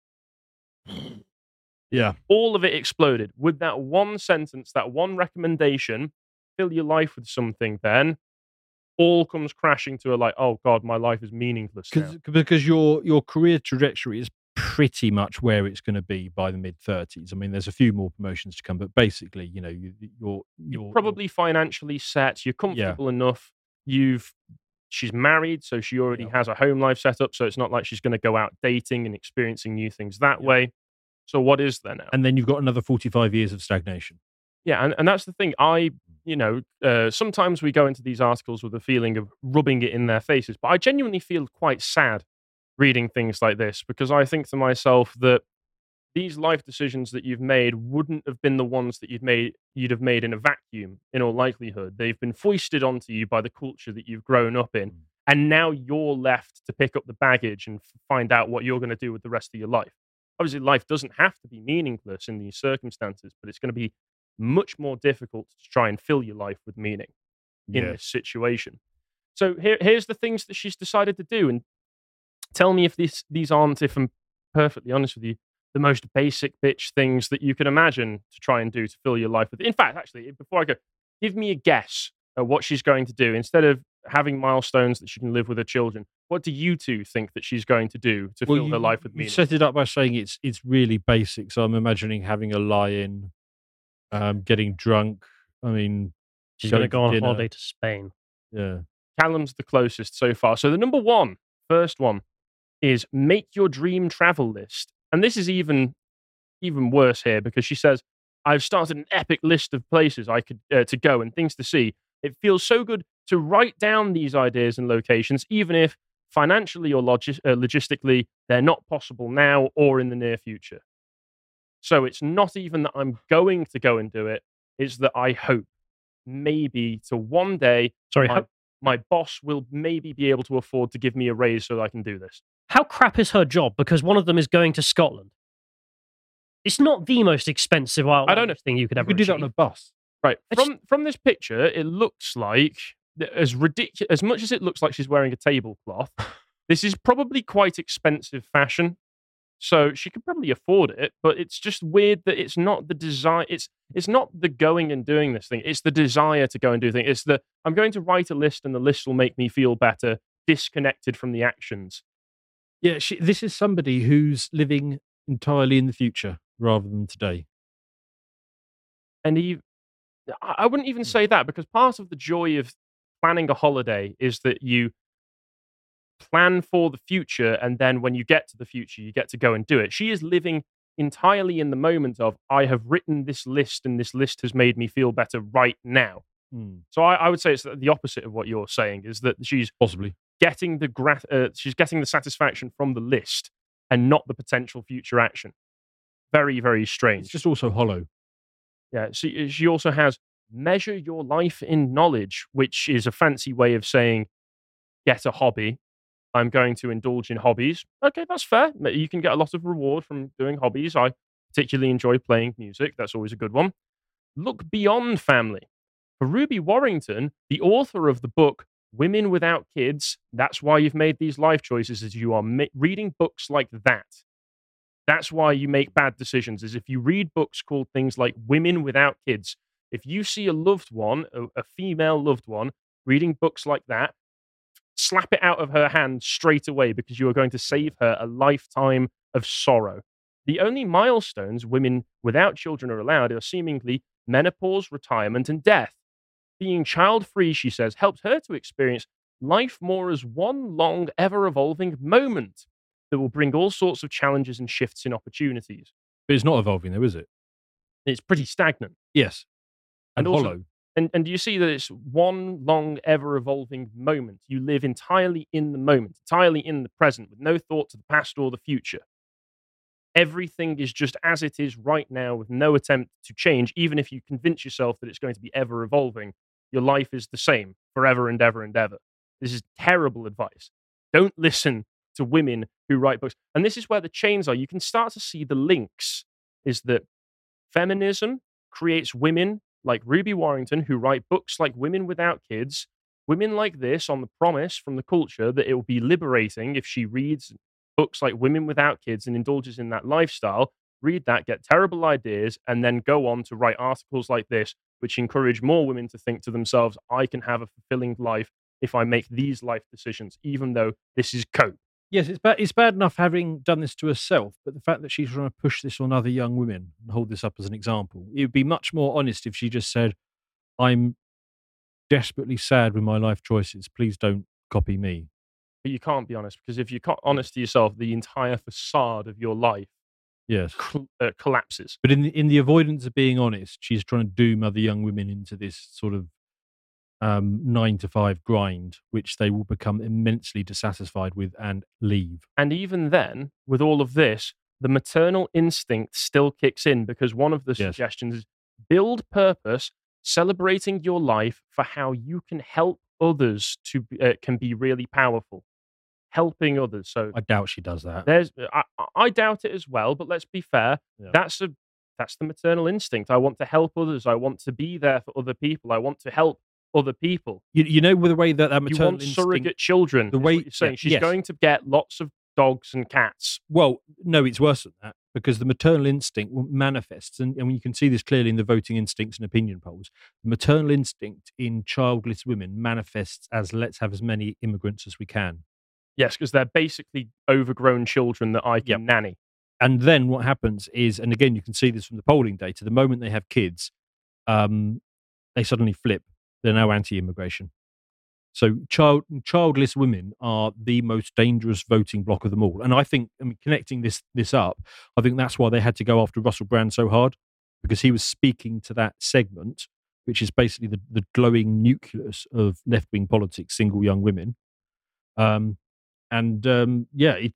Yeah. All of it exploded with that one sentence, that one recommendation. Fill your life with something, then all comes crashing to a like, oh God, my life is meaningless now. Cause, because your your career trajectory is pretty much where it's going to be by the mid thirties. I mean, there's a few more promotions to come, but basically, you know, you, you're You're you're probably financially set. You're comfortable enough. You've she's married, so she already Yeah. has a home life set up. So it's not like she's going to go out dating and experiencing new things that Yeah. way. So what is there now? and then you've got another forty-five years of stagnation. Yeah, and, and that's the thing. I, you know, uh, sometimes we go into these articles with a feeling of rubbing it in their faces, but I genuinely feel quite sad reading things like this because I think to myself that these life decisions that you've made wouldn't have been the ones that you'd made you'd have made in a vacuum. In all likelihood, they've been foisted onto you by the culture that you've grown up in, Mm. and now you're left to pick up the baggage and f- find out what you're going to do with the rest of your life. Obviously, life doesn't have to be meaningless in these circumstances, but it's going to be much more difficult to try and fill your life with meaning in Yeah. this situation. So here, here's the things that she's decided to do, and tell me if these these aren't, if I'm perfectly honest with you, the most basic bitch things that you can imagine to try and do to fill your life with. In fact, actually, before I go, give me a guess at what she's going to do instead of having milestones that she can live with her children. What do you two think that she's going to do to Well, fill you, her life with you meaning? set it up by saying it's it's really basic. So I'm imagining having a lie-in, um, getting drunk. I mean, She's going going to go to on dinner. holiday to Spain. Yeah. Callum's the closest so far. So the number one, first one, is make your dream travel list. And this is even even worse here because she says, I've started an epic list of places I could uh, to go and things to see. It feels so good to write down these ideas and locations, even if financially or logis- uh, logistically they're not possible now or in the near future. So it's not even that I'm going to go and do it, it's that I hope maybe to one day Sorry, my, how, my boss will maybe be able to afford to give me a raise so that I can do this. how crap is her job? Because one of them is going to Scotland. It's not the most expensive I don't know. thing you could You ever could do that achieve. on a bus. Right. I just- From from this picture, it looks like th- as ridiculous as much as it looks like she's wearing a tablecloth, this is probably quite expensive fashion. So she could probably afford it, but it's just weird that it's not the desire. It's it's not the going and doing this thing. It's the desire to go and do things. It's the I'm going to write a list, and the list will make me feel better, disconnected from the actions. Yeah, she, this is somebody who's living entirely in the future rather than today. And he, I I wouldn't even say that because part of the joy of planning a holiday is that you plan for the future, and then when you get to the future, you get to go and do it. She is living entirely in the moment of I have written this list, and this list has made me feel better right now. Hmm. So I, I would say it's the opposite of what you're saying. Is that she's Possibly. getting the gra- uh, she's getting the satisfaction from the list and not the potential future action. Very very It's strange. just also hollow. Yeah, she she also has measure your life in knowledge, which is a fancy way of saying get a hobby. I'm going to indulge in hobbies. Okay, that's fair. You can get a lot of reward from doing hobbies. I particularly enjoy playing music. That's always a good one. Look beyond family. For Ruby Warrington, the author of the book Women Without Kids, that's why you've made these life choices, is you are ma- reading books like that. That's why you make bad decisions, is if you read books called things like Women Without Kids, if you see a loved one, a, a female loved one, reading books like that, slap it out of her hand straight away because you are going to save her a lifetime of sorrow. The only milestones women without children are allowed are seemingly menopause, retirement, and death. Being child-free, she says, helps her to experience life more as one long, ever-evolving moment that will bring all sorts of challenges and shifts in opportunities. But it's not evolving, though, is it? It's pretty stagnant. Yes. And, And also- hollow. And, and do you see that it's one long, ever evolving moment? You live entirely in the moment, entirely in the present, with no thought to the past or the future. Everything is just as it is right now, with no attempt to change. Even if you convince yourself that it's going to be ever evolving, your life is the same forever and ever and ever. This is terrible advice. Don't listen to women who write books. And this is where the chains are. You can start to see the links, is that feminism creates women like Ruby Warrington, who write books like Women Without Kids, women like this on the promise from the culture that it will be liberating if she reads books like Women Without Kids and indulges in that lifestyle, read that, get terrible ideas, and then go on to write articles like this, which encourage more women to think to themselves, I can have a fulfilling life if I make these life decisions, even though this is cope. Yes, it's bad. It's bad enough having done this to herself, but the fact that she's trying to push this on other young women and hold this up as an example, it would be much more honest if she just said, "I'm desperately sad with my life choices. Please don't copy me." But you can't be honest, because if you're co- honest to yourself, the entire facade of your life Yes, col- uh, collapses. but in the, in the avoidance of being honest, she's trying to doom other young women into this sort of um, nine to five grind, which they will become immensely dissatisfied with and leave. And even then, with all of this, the maternal instinct still kicks in, because one of the Yes. suggestions is build purpose, celebrating your life for how you can help others to be- uh, can be really powerful. Helping others. So I doubt she does that. there's, I, I doubt it as well, but let's be fair. Yeah. That's a that's the maternal instinct. I want to help others. I want to be there for other people. I want to help other people. You, you know, with the way that that You maternal want instinct. surrogate children. the is way- what you're saying. yeah, She's yes. going to get lots of dogs and cats. Well, no, it's worse than that because the maternal instinct manifests, and, and you can see this clearly in the voting instincts and opinion polls. The maternal instinct in childless women manifests as let's have as many immigrants as we can. Yes, because they're basically overgrown children that I can Yep. nanny. And then what happens is, and again, you can see this from the polling data, the moment they have kids, um, they suddenly flip. They're now anti-immigration. So child, childless women are the most dangerous voting bloc of them all. And I think, I mean, connecting this this up, I think that's why they had to go after Russell Brand so hard, because he was speaking to that segment, which is basically the, the glowing nucleus of left-wing politics, single young women. Um, and um, yeah, it,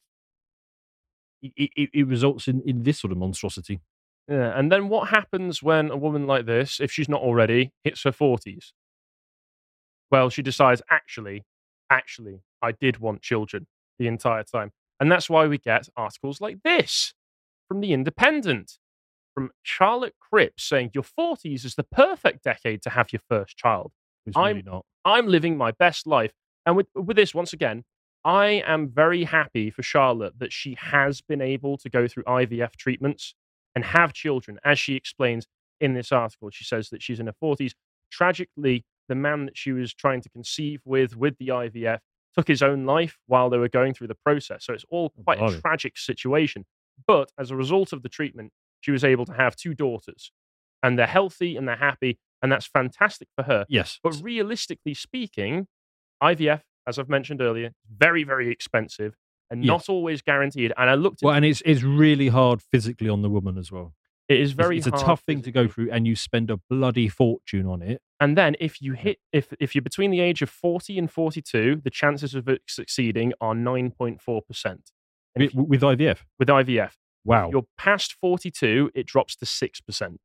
it, it, it results in, in this sort of monstrosity. Yeah, and then what happens when a woman like this, if she's not already, hits her forties? Well, she decides, actually, actually, I did want children the entire time. And that's why we get articles like this from The Independent, from Charlotte Cripps saying, your forties is the perfect decade to have your first child. It's I'm- really not. I'm living my best life. And with, with this, once again, I am very happy for Charlotte that she has been able to go through I V F treatments and have children. As she explains in this article, she says that she's in her forties. Tragically, the man that she was trying to conceive with, with the I V F, took his own life while they were going through the process. So it's all quite a blimey. tragic situation. But as a result of the treatment, she was able to have two daughters. And they're healthy and they're happy. And that's fantastic for her. Yes. But realistically speaking, I V F, as I've mentioned earlier, very, very expensive and not Yes. always guaranteed. And I looked at Well, and it's it's really hard physically on the woman as well. it is It's- very it's, a hard tough thing to go physically. through, and you spend a bloody fortune on it. And then if you hit if if you're between the age of forty and forty-two, the chances of it succeeding are nine point four percent. And if With, with I V F. with I V F, Wow. if you're past forty-two, it drops to six percent.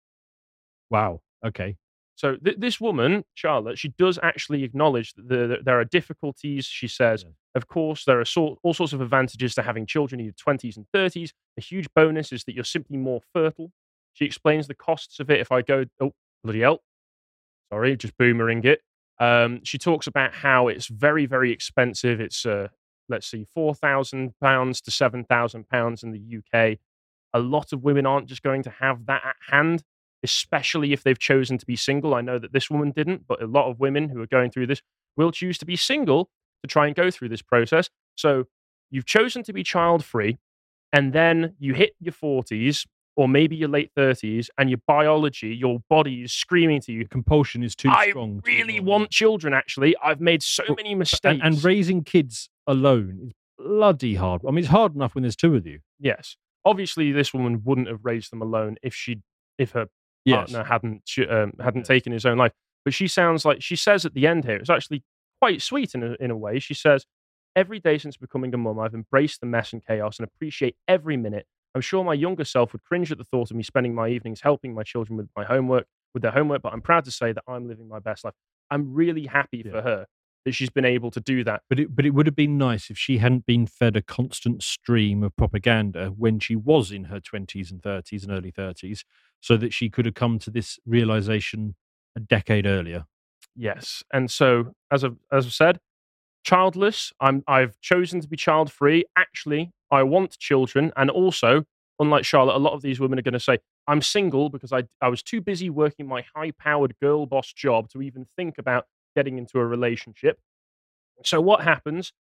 Wow. Okay. So th- this woman, Charlotte, she does actually acknowledge that the, there are difficulties. She says, Yeah. of course, there are sort, all sorts of advantages to having children in your twenties and thirties. A huge bonus is that you're simply more fertile. She explains the costs of it. If I go, oh, bloody hell. Sorry, just boomering it. Um, she talks about how it's very, very expensive. It's, uh, let's see, four thousand pounds to seven thousand pounds in the U K. A lot of women aren't just going to have that at hand, especially if they've chosen to be single. I know that this woman didn't, but a lot of women who are going through this will choose to be single to try and go through this process. So you've chosen to be child free, and then you hit your forties or maybe your late thirties, and your biology, your body is screaming to you, Compulsion is too I strong. to really ignore. want children, actually. I've made so Well, many mistakes. And, and raising kids alone is bloody hard. I mean, it's hard enough when there's two of you. Yes. Obviously, this woman wouldn't have raised them alone if she, if her Yes. partner hadn't sh- um, hadn't Yeah. taken his own life. But she sounds like she says at the end here, it's actually quite sweet in a, in a way. She says, every day since becoming a mum, I've embraced the mess and chaos and appreciate every minute. I'm sure my younger self would cringe at the thought of me spending my evenings helping my children with my homework, with their homework, but I'm proud to say that I'm living my best life. I'm really happy Yeah. for her that she's been able to do that. But it, but it would have been nice if she hadn't been fed a constant stream of propaganda when she was in her twenties and thirties and early thirties, so that she could have come to this realization a decade earlier. Yes. And so, as I've, as I've said, childless, I'm, I've chosen to be child free. Actually, I want children. And also, unlike Charlotte, a lot of these women are going to say, I'm single because I, I was too busy working my high powered girl boss job to even think about getting into a relationship. So, what happens?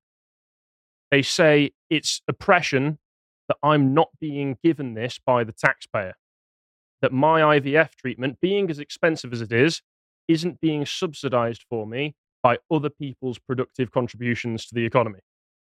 They say it's oppression that I'm not being given this by the taxpayer. That my I V F treatment, being as expensive as it is, isn't being subsidized for me by other people's productive contributions to the economy.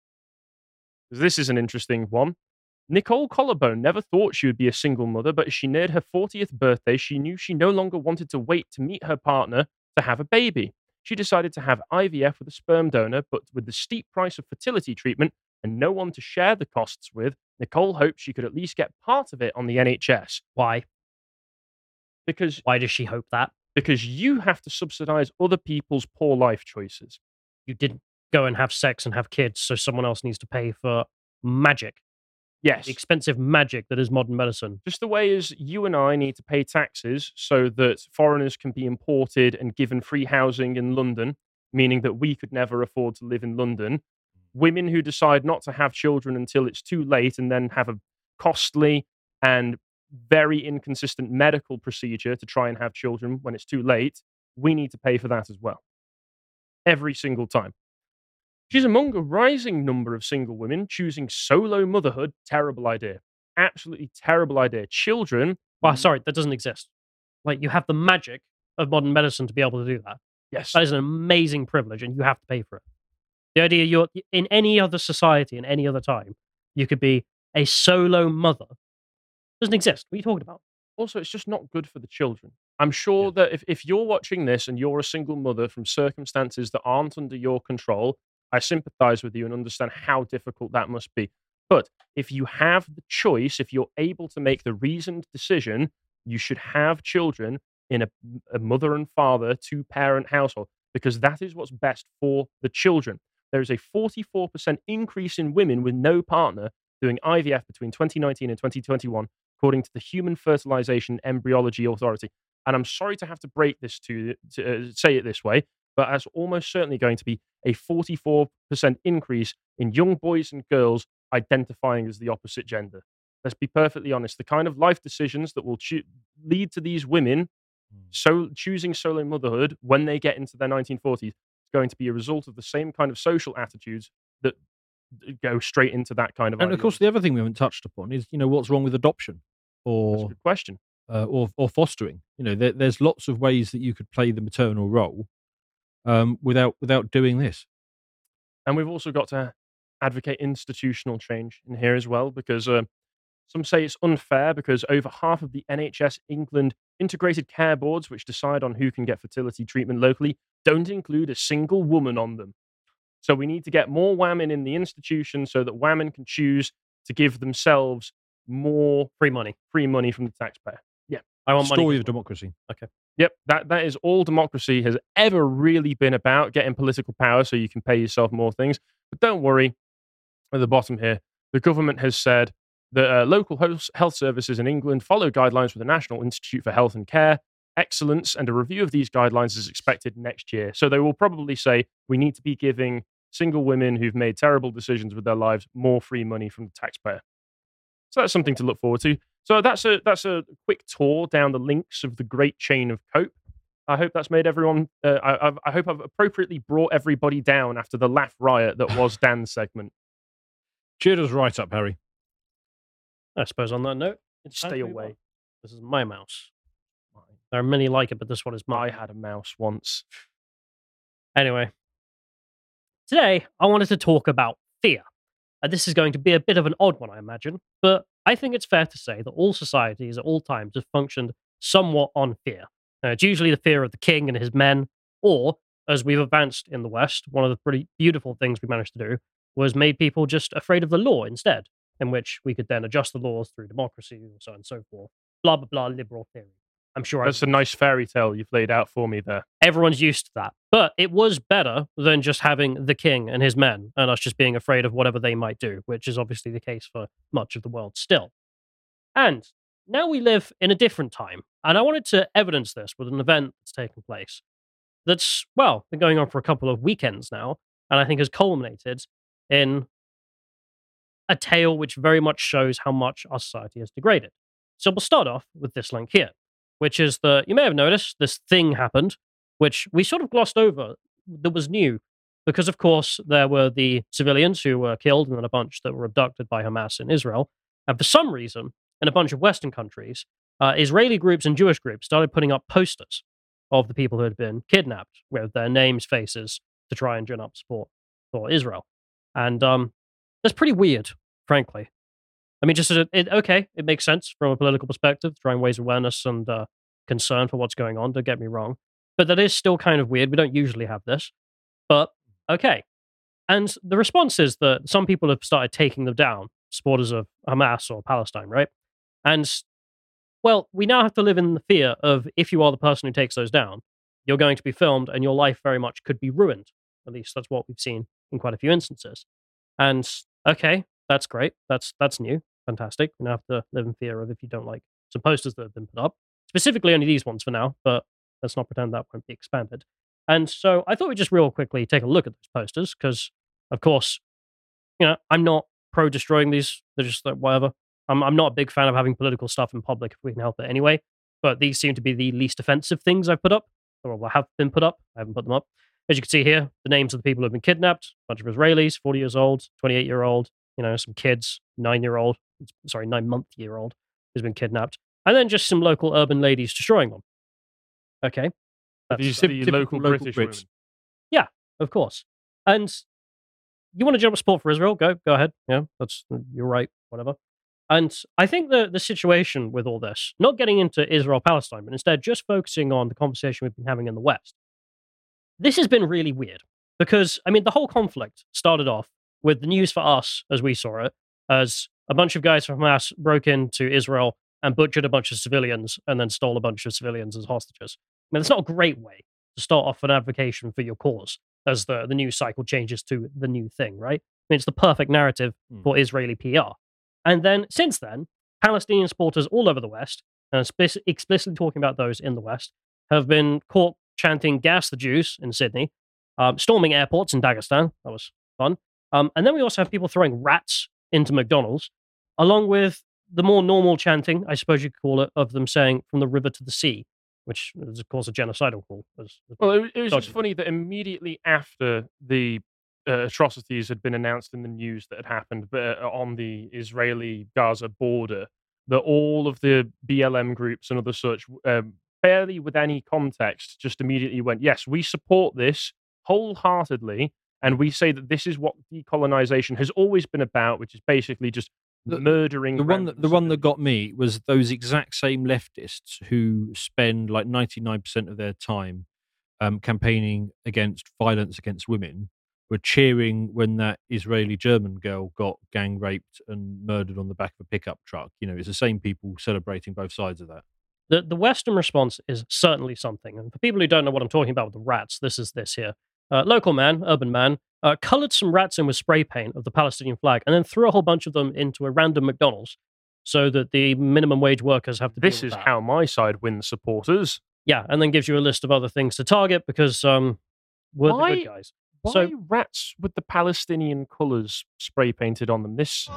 This is an interesting one. Nicole Collarbone never thought she would be a single mother, but as she neared her fortieth birthday, she knew she no longer wanted to wait to meet her partner to have a baby. She decided to have I V F with a sperm donor, but with the steep price of fertility treatment and no one to share the costs with, Nicole hoped she could at least get part of it on the N H S. Why? Because Why does she hope that? because you have to subsidize other people's poor life choices. You didn't go and have sex and have kids, so someone else needs to pay for magic. Yes. The expensive magic that is modern medicine. Just the way as you and I need to pay taxes so that foreigners can be imported and given free housing in London, meaning that we could never afford to live in London. Women who decide not to have children until it's too late and then have a costly, and very inconsistent medical procedure to try and have children when it's too late, we need to pay for that as well. Every single time. She's among a rising number of single women choosing solo motherhood. Terrible idea. Absolutely terrible idea. Children. Well, sorry, that doesn't exist. Like, you have the magic of modern medicine to be able to do that. Yes. That is an amazing privilege, and you have to pay for it. The idea you're in any other society, in any other time, you could be a solo mother. Doesn't exist. What are you talking about? Also, it's just not good for the children. I'm sure yeah. that if, if you're watching this and you're a single mother from circumstances that aren't under your control, I sympathize with you and understand how difficult that must be. But if you have the choice, if you're able to make the reasoned decision, you should have children in a, a mother and father, two parent household, because that is what's best for the children. There is a forty-four percent increase in women with no partner doing I V F between twenty nineteen and twenty twenty-one, according to the Human Fertilization Embryology Authority. And I'm sorry to have to break this to, to uh, say it this way, but that's almost certainly going to be a forty-four percent increase in young boys and girls identifying as the opposite gender. Let's be perfectly honest. The kind of life decisions that will cho- lead to these women so choosing solo motherhood when they get into their nineteen forties is going to be a result of the same kind of social attitudes that go straight into that kind of And ideology. of course, the other thing we haven't touched upon is, you know, what's wrong with adoption or That's a good question. Uh, or or fostering. You know, there, there's lots of ways that you could play the maternal role um, without without doing this. And we've also got to advocate institutional change in here as well, because uh, some say it's unfair because over half of the N H S England integrated care boards, which decide on who can get fertility treatment locally, don't include a single woman on them. So we need to get more women in the institution so that women can choose to give themselves more free money, free money from the taxpayer. Yeah, I want Story money. of democracy. Okay. Yep, that that is all democracy has ever really been about: getting political power so you can pay yourself more things. But don't worry, at the bottom here, the government has said that uh, local health services in England follow guidelines from the National Institute for Health and Care Excellence, and a review of these guidelines is expected next year. So they will probably say we need to be giving single women who've made terrible decisions with their lives more free money from the taxpayer. So that's something to look forward to. So that's a that's a quick tour down the links of the great chain of cope. I hope that's made everyone. Uh, I, I hope I've appropriately brought everybody down after the laugh riot that was Dan's segment. Cheered us right up, Harry. I suppose on that note, it's Stay away. This is my mouse. There are many like it, but this one is mine. I had a mouse once. Anyway, today I wanted to talk about fear. And this is going to be a bit of an odd one, I imagine, but I think it's fair to say that all societies at all times have functioned somewhat on fear. Uh, it's usually the fear of the king and his men, or, as we've advanced in the West, one of the pretty beautiful things we managed to do was made people just afraid of the law instead, in which we could then adjust the laws through democracy and so on and so forth. Blah, blah, blah, liberal theory. I'm sure That's I've... a nice fairy tale you've laid out for me there. Everyone's used to that. But it was better than just having the king and his men and us just being afraid of whatever they might do, which is obviously the case for much of the world still. And now we live in a different time. And I wanted to evidence this with an event that's taken place that's, well, been going on for a couple of weekends now, and I think has culminated in a tale which very much shows how much our society has degraded. So we'll start off with this link here, which is that you may have noticed this thing happened, which we sort of glossed over, that was new, because of course there were the civilians who were killed and then a bunch that were abducted by Hamas in Israel. And for some reason, in a bunch of Western countries, uh, Israeli groups and Jewish groups started putting up posters of the people who had been kidnapped with their names, faces, to try and gin up support for Israel. And um, that's pretty weird, frankly. I mean, just it, it, okay, it makes sense from a political perspective, to try and raise awareness and uh, concern for what's going on, don't get me wrong. But that is still kind of weird. We don't usually have this. But, okay. And the response is that some people have started taking them down, supporters of Hamas or Palestine, right? And, well, we now have to live in the fear of if you are the person who takes those down, you're going to be filmed and your life very much could be ruined. At least that's what we've seen in quite a few instances. And, okay, that's great. That's that's new. Fantastic. We now have to live in fear of if you don't like some posters that have been put up. Specifically only these ones for now, but let's not pretend that won't be expanded. And so I thought we'd just real quickly take a look at those posters, because, of course, you know, I'm not pro-destroying these. They're just like, whatever. I'm, I'm not a big fan of having political stuff in public if we can help it anyway, but these seem to be the least offensive things I've put up, or have been put up. I haven't put them up. As you can see here, the names of the people who have been kidnapped, a bunch of Israelis, forty years old, twenty-eight year old, you know, some kids, nine year old, sorry, nine month year old who's been kidnapped, and then just some local urban ladies destroying them. Okay. That's, These uh, the typical local, local British Brits. women. of course. And you want to jump support for Israel? Go, go ahead. Yeah, that's you're right. Whatever. And I think the the situation with all this, not getting into Israel Palestine, but instead just focusing on the conversation we've been having in the West, this has been really weird because I mean the whole conflict started off with the news for us as we saw it, as a bunch of guys from Hamas broke into Israel and butchered a bunch of civilians and then stole a bunch of civilians as hostages. I mean, it's not a great way to start off an advocation for your cause as the, the news cycle changes to the new thing, right? I mean, it's the perfect narrative Hmm. for Israeli P R. And then, since then, Palestinian supporters all over the West, and spe- explicitly talking about those in the West, have been caught chanting "Gas the Jews" in Sydney, um, storming airports in Dagestan. That was fun. Um, and then we also have people throwing rats into McDonald's, along with the more normal chanting, I suppose you could call it, of them saying "from the river to the sea," which is, of course, a genocidal call. As, as Well, it, it was just dodgy. funny that immediately after the uh, atrocities had been announced in the news that had happened uh, on the Israeli-Gaza border, that all of the B L M groups and other such, um, barely with any context, just immediately went, yes, we support this wholeheartedly, and we say that this is what decolonization has always been about, which is basically just The- murdering The one, random that, the one that civilians. got me was those exact same leftists who spend like ninety-nine percent of their time um, campaigning against violence against women were cheering when that Israeli German girl got gang raped and murdered on the back of a pickup truck. You know, it's the same people celebrating both sides of that. The the Western response is certainly something. And for people who don't know what I'm talking about with the rats, this is this here. Uh, local man, urban man, uh, colored some rats in with spray paint of the Palestinian flag and then threw a whole bunch of them into a random McDonald's so that the minimum wage workers have to This deal with is that. how my side wins supporters. Yeah, and then gives you a list of other things to target because um, we're the Why- good guys. Why So- rats with the Palestinian colours spray painted on them? This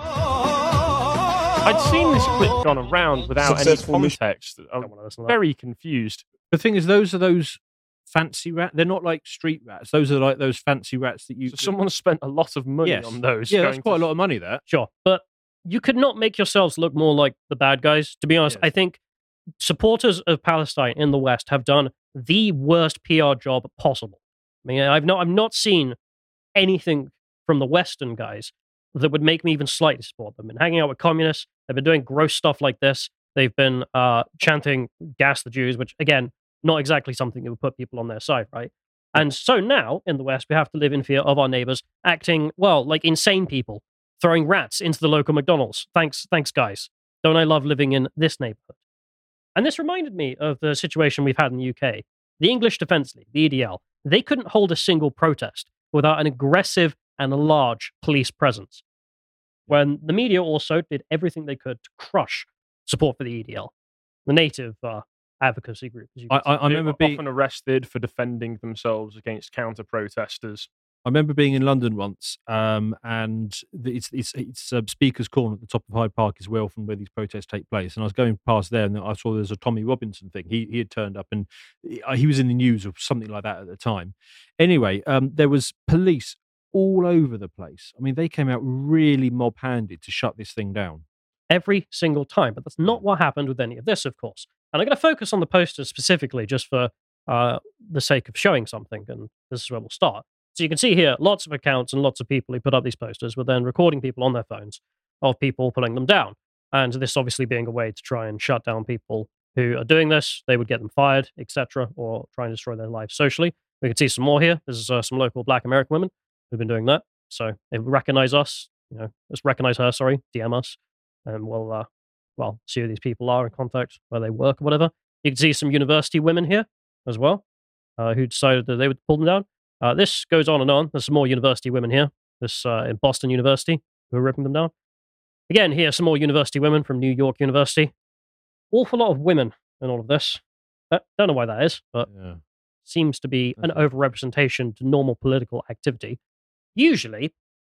I'd seen this clip gone around without Successful any mission. context. Don't I'm want to listen to that. very confused. The thing is, those are those fancy rats. They're not like street rats. Those are like those fancy rats that you. So someone spent a lot of money Yes. on those. yeah, that's going quite to- a lot of money. That Sure, but you could not make yourselves look more like the bad guys. To be honest, Yes. I think supporters of Palestine in the West have done the worst P R job possible. I mean, I've not, I've not seen anything from the Western guys that would make me even slightly support them. Been hanging out with communists. They've been doing gross stuff like this. They've been uh, chanting "Gas the Jews," which again, not exactly something that would put people on their side, right? And so now in the West, we have to live in fear of our neighbors acting well, like insane people, throwing rats into the local McDonald's. Thanks, thanks, guys. Don't I love living in this neighborhood? And this reminded me of the situation we've had in the U K. The English Defence League, the E D L, they couldn't hold a single protest without an aggressive and large police presence. When the media also did everything they could to crush support for the E D L, the native uh, advocacy group. As you I, can I, I They remember were being. often arrested for defending themselves against counter protesters. I remember being in London once, um, and the, it's it's it's uh, Speaker's Corner at the top of Hyde Park is where often where these protests take place. And I was going past there, and I saw there's a Tommy Robinson thing. He he had turned up, and he, he was in the news or something like that at the time. Anyway, um, there was police all over the place. I mean, they came out really mob-handed to shut this thing down. every single time. But that's not what happened with any of this, of course. And I'm going to focus on the posters specifically just for uh, the sake of showing something. And this is where we'll start. So you can see here lots of accounts and lots of people who put up these posters were then recording people on their phones of people pulling them down. And this obviously being a way to try and shut down people who are doing this. They would get them fired, et cetera, or try and destroy their lives socially. We can see some more here. This is uh, some local Black American women who've been doing that. So they recognize us, you know, let's recognize her, sorry, D M us, and we'll, uh, well, see who these people are in contact, where they work or whatever. You can see some university women here as well, uh, who decided that they would pull them down. Uh, this goes on and on. There's some more university women here. This uh, in Boston University who are ripping them down. Again, here some more university women from New York University. Awful lot of women in all of this. I don't know why that is, but Yeah. seems to be an That's overrepresentation to normal political activity. Usually,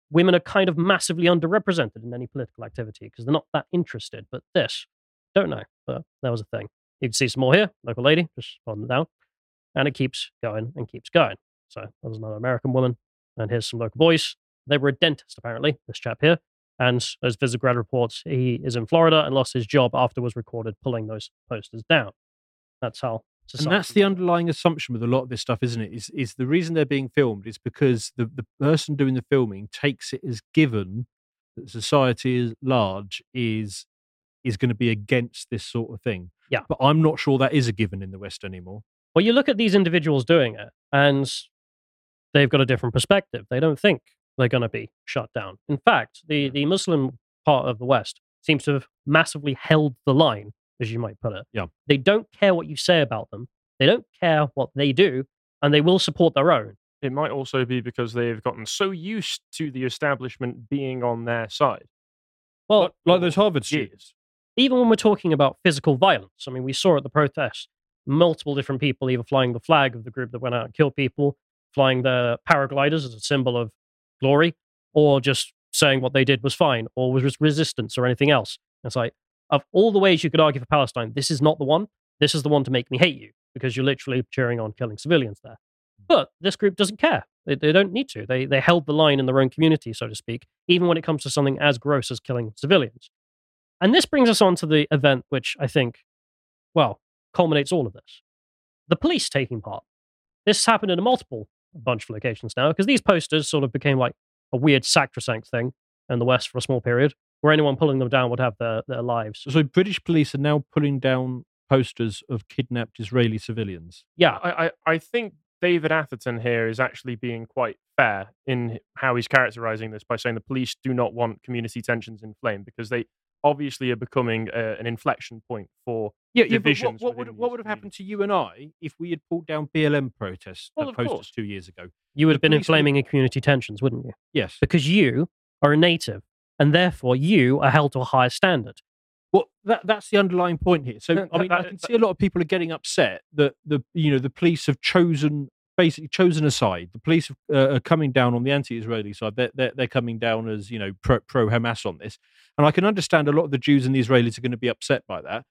women are kind of massively underrepresented in any political activity because they're not that interested. But this, don't know. But that was a thing. You can see some more here. Local lady, just on down. And it keeps going and keeps going. So there's another American woman. And here's some local boys. They were a dentist, apparently, this chap here. And as Visegrad reports, he is in Florida and lost his job after was recorded pulling those posters down. That's how society... And that's the underlying assumption with a lot of this stuff, isn't it? Is is the reason they're being filmed is because the, the person doing the filming takes it as given that society at large is is going to be against this sort of thing. Yeah. But I'm not sure that is a given in the West anymore. Well, you look at these individuals doing it, and they've got a different perspective. They don't think they're going to be shut down. In fact, the, the Muslim part of the West seems to have massively held the line, as you might put it. Yeah. They don't care what you say about them. They don't care what they do, and they will support their own. It might also be because they've gotten so used to the establishment being on their side. Well, Like, like those Harvard students. even when we're talking about physical violence, I mean, we saw at the protests multiple different people either flying the flag of the group that went out and killed people, flying the paragliders as a symbol of glory, or just saying what they did was fine, or was resistance or anything else. It's like, of all the ways you could argue for Palestine, this is not the one. This is the one to make me hate you, because you're literally cheering on killing civilians there. But this group doesn't care. They, they don't need to. They, they held the line in their own community, so to speak, even when it comes to something as gross as killing civilians. And this brings us on to the event which I think, well, culminates all of this. The police taking part. This happened in a multiple bunch of locations now, because these posters sort of became like a weird sacrosanct thing in the West for a small period, where anyone pulling them down would have their, their lives. So British police are now pulling down posters of kidnapped Israeli civilians. Yeah, I, I, I think David Atherton here is actually being quite fair in how he's characterizing this by saying the police do not want community tensions inflamed, because they obviously are becoming uh, an inflection point for Yeah, yeah, but divisions. what, what would within what these would have happened communities. to you and I if we had pulled down B L M protests Well, uh, of posters course. two years ago? you would the have been police would- inflaming in community tensions, wouldn't you? Yes. Because you are a native, and therefore you are held to a higher standard. Well, that that's the underlying point here. So, That- I mean, that- I can that- see a lot of people are getting upset that the you know the police have chosen basically chosen a side. The police have, uh, are coming down on the anti-Israeli side. They're, they're they're coming down as you know pro pro Hamas on this, and I can understand a lot of the Jews and the Israelis are going to be upset by that.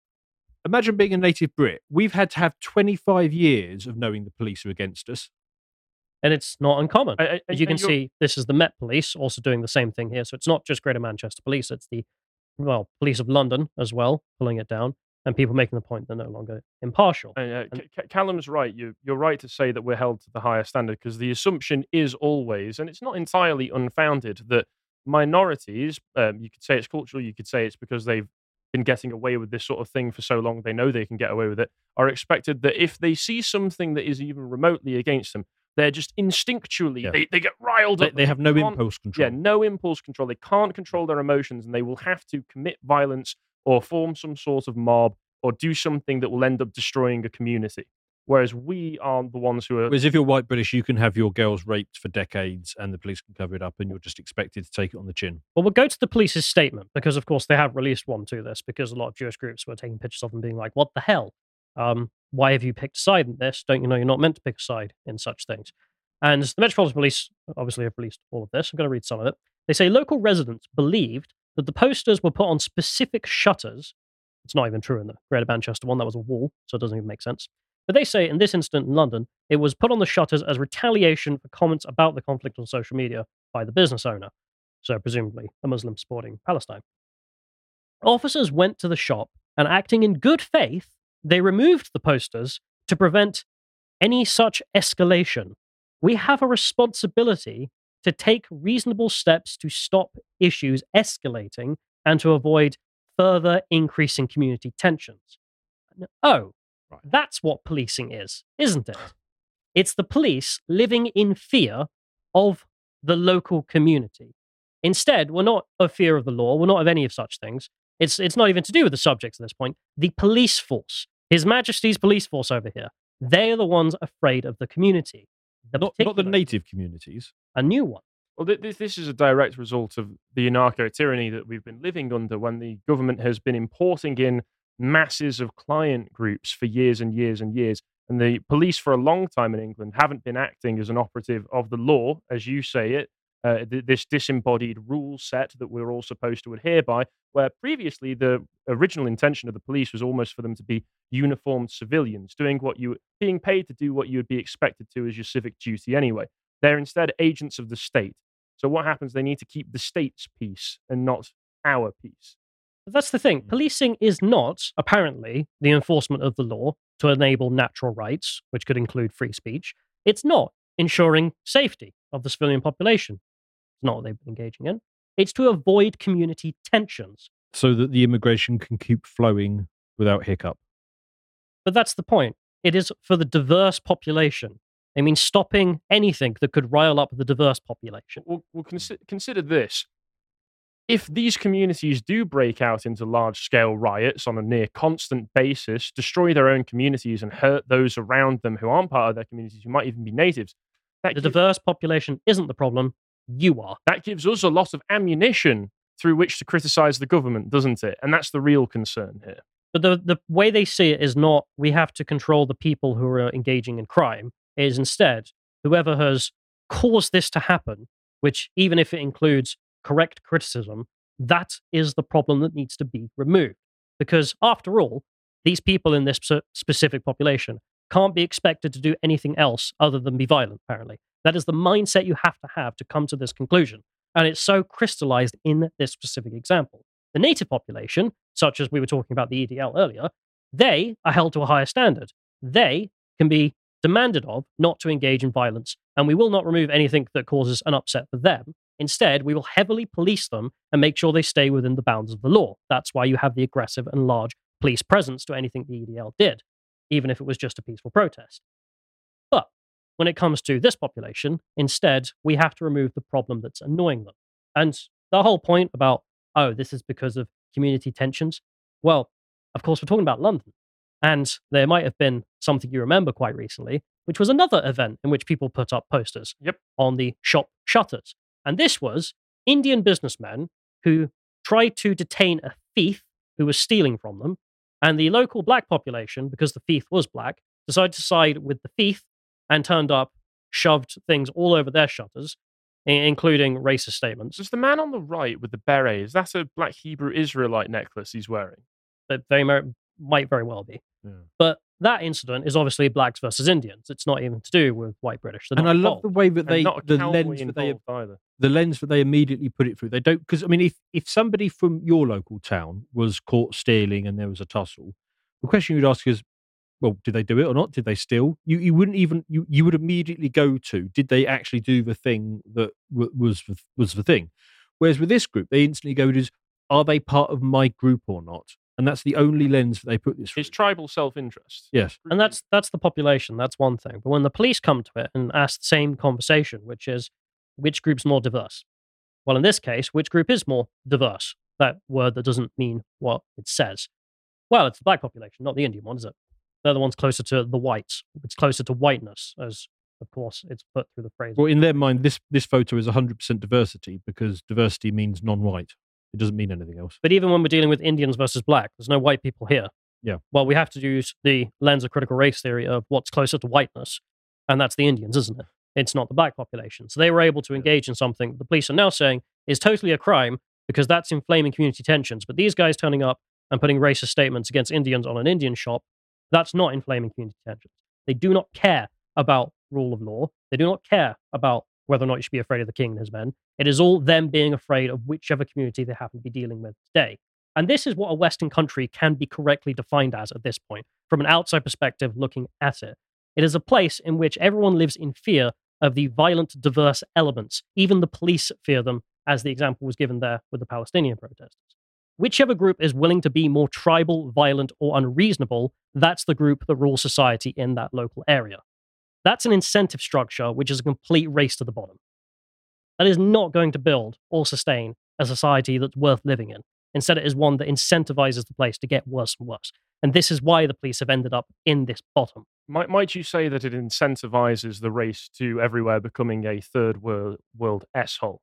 Imagine being a native Brit. We've had to have twenty-five years of knowing the police are against us. And it's not uncommon. I- I- As you and can you're- see, this is the Met Police also doing the same thing here. So it's not just Greater Manchester Police, it's the, well, Police of London as well, pulling it down, and people making the point they're no longer impartial. Uh, uh, C- C- Callum's right. You, you're right to say that we're held to the higher standard, because the assumption is always, and it's not entirely unfounded, that minorities, um, you could say it's cultural, you could say it's because they've been getting away with this sort of thing for so long, they know they can get away with it, are expected that if they see something that is even remotely against them, they're just instinctually, Yeah. they, they get riled They, up. they have no can't- impulse control. Yeah, no impulse control. They can't control their emotions, and they will have to commit violence or form some sort of mob or do something that will end up destroying a community. Whereas we are the ones who are. Whereas if you're white British, you can have your girls raped for decades and the police can cover it up, and you're just expected to take it on the chin. Well, we'll go to the police's statement, because, of course, they have released one to this, because a lot of Jewish groups were taking pictures of them being like, what the hell? Um, why have you picked a side in this? Don't you know you're not meant to pick a side in such things? And the Metropolitan Police obviously have released all of this. I'm going to read some of it. They say local residents believed that the posters were put on specific shutters. It's not even true in the Greater Manchester one. That was a wall, so it doesn't even make sense. But they say in this incident in London, it was put on the shutters as retaliation for comments about the conflict on social media by the business owner. So presumably a Muslim supporting Palestine. Officers went to the shop and, acting in good faith, they removed the posters to prevent any such escalation. We have a responsibility to take reasonable steps to stop issues escalating and to avoid further increasing community tensions. Oh, Right. that's what policing is, isn't it? It's the police living in fear of the local community. Instead, we're not of fear of the law. We're not of any of such things. It's it's not even to do with the subjects at this point. The police force, His Majesty's police force over here, they are the ones afraid of the community. The Not, not the particular- native communities. A new one. Well, th- this, this is a direct result of the anarcho tyranny that we've been living under, when the government has been importing in masses of client groups for years and years and years. And the police, for a long time in England, haven't been acting as an operative of the law, as you say it, uh, th- this disembodied rule set that we're all supposed to adhere by, where previously the original intention of the police was almost for them to be uniformed civilians, doing what you being paid to do what you would be expected to as your civic duty anyway. They're instead agents of the state. So what happens? They need to keep the state's peace and not our peace. But that's the thing. Policing is not, apparently, the enforcement of the law to enable natural rights, which could include free speech. It's not ensuring safety of the civilian population. It's not what they've been engaging in. It's to avoid community tensions. So that the immigration can keep flowing without hiccup. But that's the point. It is for the diverse population. I mean, stopping anything that could rile up the diverse population. Well, well consi- consider this. If these communities do break out into large-scale riots on a near constant basis, destroy their own communities and hurt those around them who aren't part of their communities, who might even be natives, that The gives, diverse population isn't the problem. You are. that gives us a lot of ammunition through which to criticize the government, doesn't it? And that's the real concern here. But the, the way they see it is not, we have to control the people who are engaging in crime. It is instead, whoever has caused this to happen, which even if it includes correct criticism, that is the problem that needs to be removed. Because after all, these people in this specific population can't be expected to do anything else other than be violent, apparently. That is the mindset you have to have to come to this conclusion. And it's so crystallized in this specific example. The native population, such as we were talking about the E D L earlier, they are held to a higher standard. They can be demanded of not to engage in violence, and we will not remove anything that causes an upset for them. Instead, we will heavily police them and make sure they stay within the bounds of the law. That's why you have the aggressive and large police presence to anything the E D L did, even if it was just a peaceful protest. But when it comes to this population, instead, we have to remove the problem that's annoying them. And the whole point about, oh, this is because of community tensions, well, of course, we're talking about London. And there might have been something you remember quite recently, which was another event in which people put up posters Yep. on the shop shutters. And this was Indian businessmen who tried to detain a thief who was stealing from them. And the local black population, because the thief was black, decided to side with the thief and turned up, shoved things all over their shutters, i- including racist statements. Does the man on the right with the beret, is that a black Hebrew Israelite necklace he's wearing? That they mer- might very well be. Yeah. But that incident is obviously blacks versus Indians. It's not even to do with white British. They're And I not love the involved. way that And they, not a the cowboy lens that they, involved either. the lens that they immediately put it through. They don't, because I mean, if if somebody from your local town was caught stealing and there was a tussle, the question you'd ask is, well, did they do it or not? Did they steal? You you wouldn't even you you would immediately go to, did they actually do the thing that w- was the, was the thing? Whereas with this group, they instantly go to, are they part of my group or not? And that's the only lens that they put this through. It's tribal self-interest. Yes. And that's that's the population. That's one thing. But when the police come to it and ask the same conversation, which is which group's more diverse? Well, in this case, which group is more diverse? That word that doesn't mean what it says. Well, it's the black population, not the Indian one, is it? They're the ones closer to the whites. It's closer to whiteness, as of course it's put through the phrase. Well, in their mind, this this photo is one hundred percent diversity because diversity means non-white. It doesn't mean anything else. But even when we're dealing with Indians versus black, there's no white people here. Yeah. Well, we have to use the lens of critical race theory of what's closer to whiteness, and that's the Indians, isn't it? It's not the black population. So they were able to engage in something the police are now saying is totally a crime because that's inflaming community tensions. But these guys turning up and putting racist statements against Indians on an Indian shop, that's not inflaming community tensions. They do not care about rule of law. They do not care about whether or not you should be afraid of the king and his men. It is all them being afraid of whichever community they happen to be dealing with today. And this is what a Western country can be correctly defined as at this point, from an outside perspective looking at it. It is a place in which everyone lives in fear of the violent, diverse elements. Even the police fear them, as the example was given there with the Palestinian protesters. Whichever group is willing to be more tribal, violent, or unreasonable, that's the group that rules society in that local area. That's an incentive structure which is a complete race to the bottom. That is not going to build or sustain a society that's worth living in. Instead, it is one that incentivizes the place to get worse and worse. And this is why the police have ended up in this bottom. Might, might you say that it incentivizes the race to everywhere becoming a third world, world S-hole?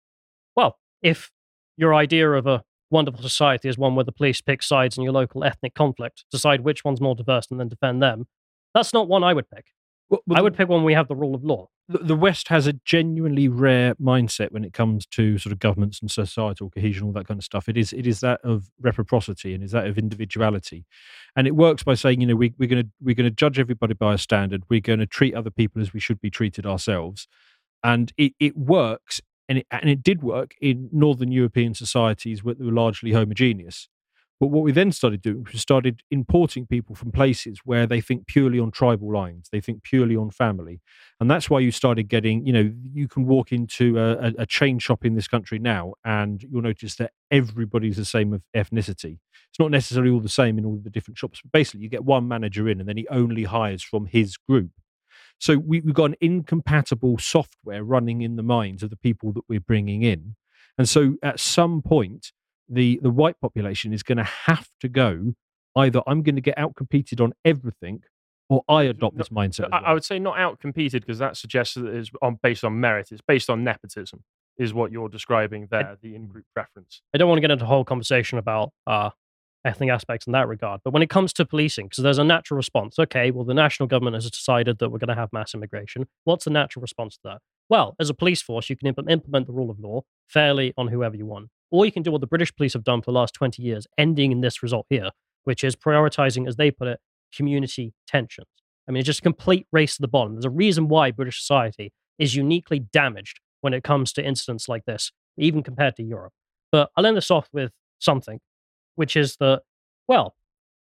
Well, if your idea of a wonderful society is one where the police pick sides in your local ethnic conflict, decide which one's more diverse and then defend them, that's not one I would pick. Well, well, I the- would pick one where we have the rule of law. the, the West has a genuinely rare mindset when it comes to sort of governments and societal cohesion, all that kind of stuff. It is it is that of reciprocity and is that of individuality, and it works by saying, you know, we, we're going to we're going to judge everybody by a standard. We're going to treat other people as we should be treated ourselves, and it, it works, and it and it did work in Northern European societies where they were largely homogeneous. But what we then started doing was we started importing people from places where they think purely on tribal lines, they think purely on family. And that's why you started getting, you know, you can walk into a, a, a chain shop in this country now and you'll notice that everybody's the same of ethnicity. It's not necessarily all the same in all the different shops, but basically you get one manager in and then he only hires from his group. So we, we've got an incompatible software running in the minds of the people that we're bringing in. And so at some point, the the white population is going to have to go either I'm going to get outcompeted on everything or I adopt this mindset. As I, well. I would say not outcompeted because that suggests that it's on, based on merit. It's based on nepotism, is what you're describing there, the in-group preference. I don't want to get into a whole conversation about uh, ethnic aspects in that regard, but when it comes to policing, because there's a natural response. Okay, well, the national government has decided that we're going to have mass immigration. What's the natural response to that? Well, as a police force, you can imp- implement the rule of law fairly on whoever you want. Or you can do what the British police have done for the last twenty years, ending in this result here, which is prioritizing, as they put it, community tensions. I mean, it's just a complete race to the bottom. There's a reason why British society is uniquely damaged when it comes to incidents like this, even compared to Europe. But I'll end this off with something, which is that, well,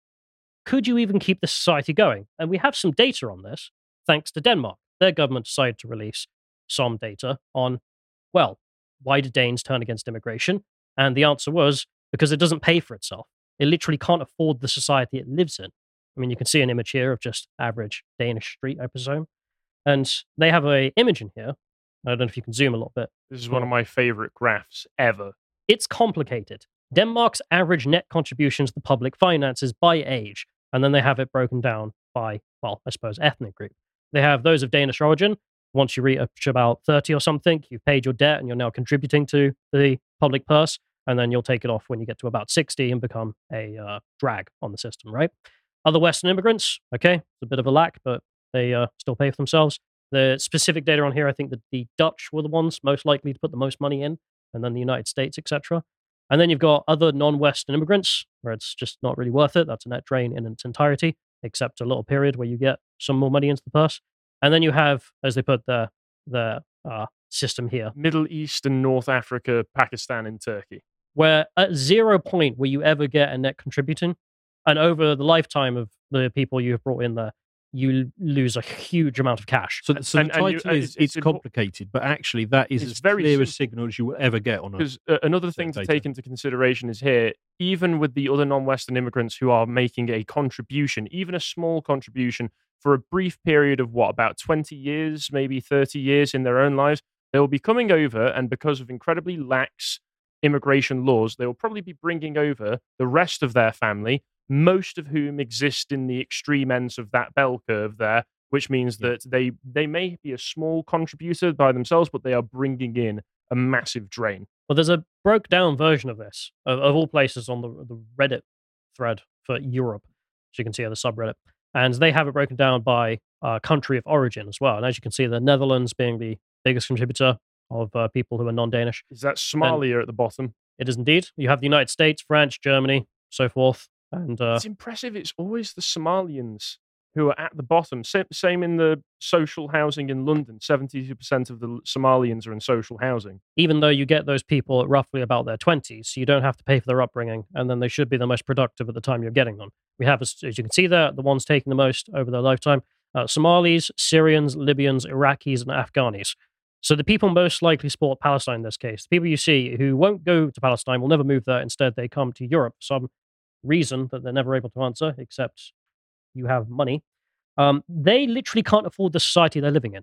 could you even keep the society going? And we have some data on this, thanks to Denmark. Their government decided to release some data on, well, why do Danes turn against immigration? And the answer was because it doesn't pay for itself. It literally can't afford the society it lives in. I mean, you can see an image here of just average Danish street, I presume. And they have a image in here. I don't know if you can zoom a little bit. This is one of my favorite graphs ever. It's complicated. Denmark's average net contributions to public finances by age, and then they have it broken down by, well, I suppose, ethnic group. They have those of Danish origin. Once you reach about thirty or something, you've paid your debt and you're now contributing to the public purse, and then you'll take it off when you get to about sixty and become a uh, drag on the system, right? Other Western immigrants, okay, it's a bit of a lack, but they uh, still pay for themselves. The specific data on here, I think that the Dutch were the ones most likely to put the most money in, and then the United States, et cetera. And then you've got other non-Western immigrants, where it's just not really worth it. That's a net drain in its entirety, except a little period where you get some more money into the purse. And then you have, as they put the the uh, system here, Middle East and North Africa, Pakistan and Turkey. where at zero point will you ever get a net contributing, and over the lifetime of the people you have brought in there, you lose a huge amount of cash. So, so And- the and title you- is and it's, it's- it's impo- complicated, but actually that is It's as very clear a simple. signal as you will ever get on a. Because uh, another thing to data. take into consideration is here, even with the other non-Western immigrants who are making a contribution, even a small contribution for a brief period of what, about twenty years, maybe thirty years in their own lives, they will be coming over, and because of incredibly lax immigration laws, they will probably be bringing over the rest of their family, most of whom exist in the extreme ends of that bell curve there, which means Yeah. that they they may be a small contributor by themselves, but they are bringing in a massive drain. Well, there's a broke down version of this, of, of all places, on the, the Reddit thread for Europe. So you can see on the subreddit. And they have it broken down by uh, country of origin as well. And as you can see, the Netherlands being the biggest contributor of uh, people who are non-Danish. Is that Somalia at the bottom? It is indeed. You have the United States, France, Germany, so forth. And uh, It's impressive. It's always the Somalians who are at the bottom. Same, same in the social housing in London. seventy-two percent of the Somalians are in social housing. even though you get those people at roughly about their twenties, you don't have to pay for their upbringing, and then they should be the most productive at the time you're getting them. We have, as, as you can see there, the ones taking the most over their lifetime, uh, Somalis, Syrians, Libyans, Iraqis, and Afghanis. So the people most likely support Palestine in this case, the people you see who won't go to Palestine, will never move there. Instead, they come to Europe for some reason that they're never able to answer, except you have money. Um, they literally can't afford the society they're living in.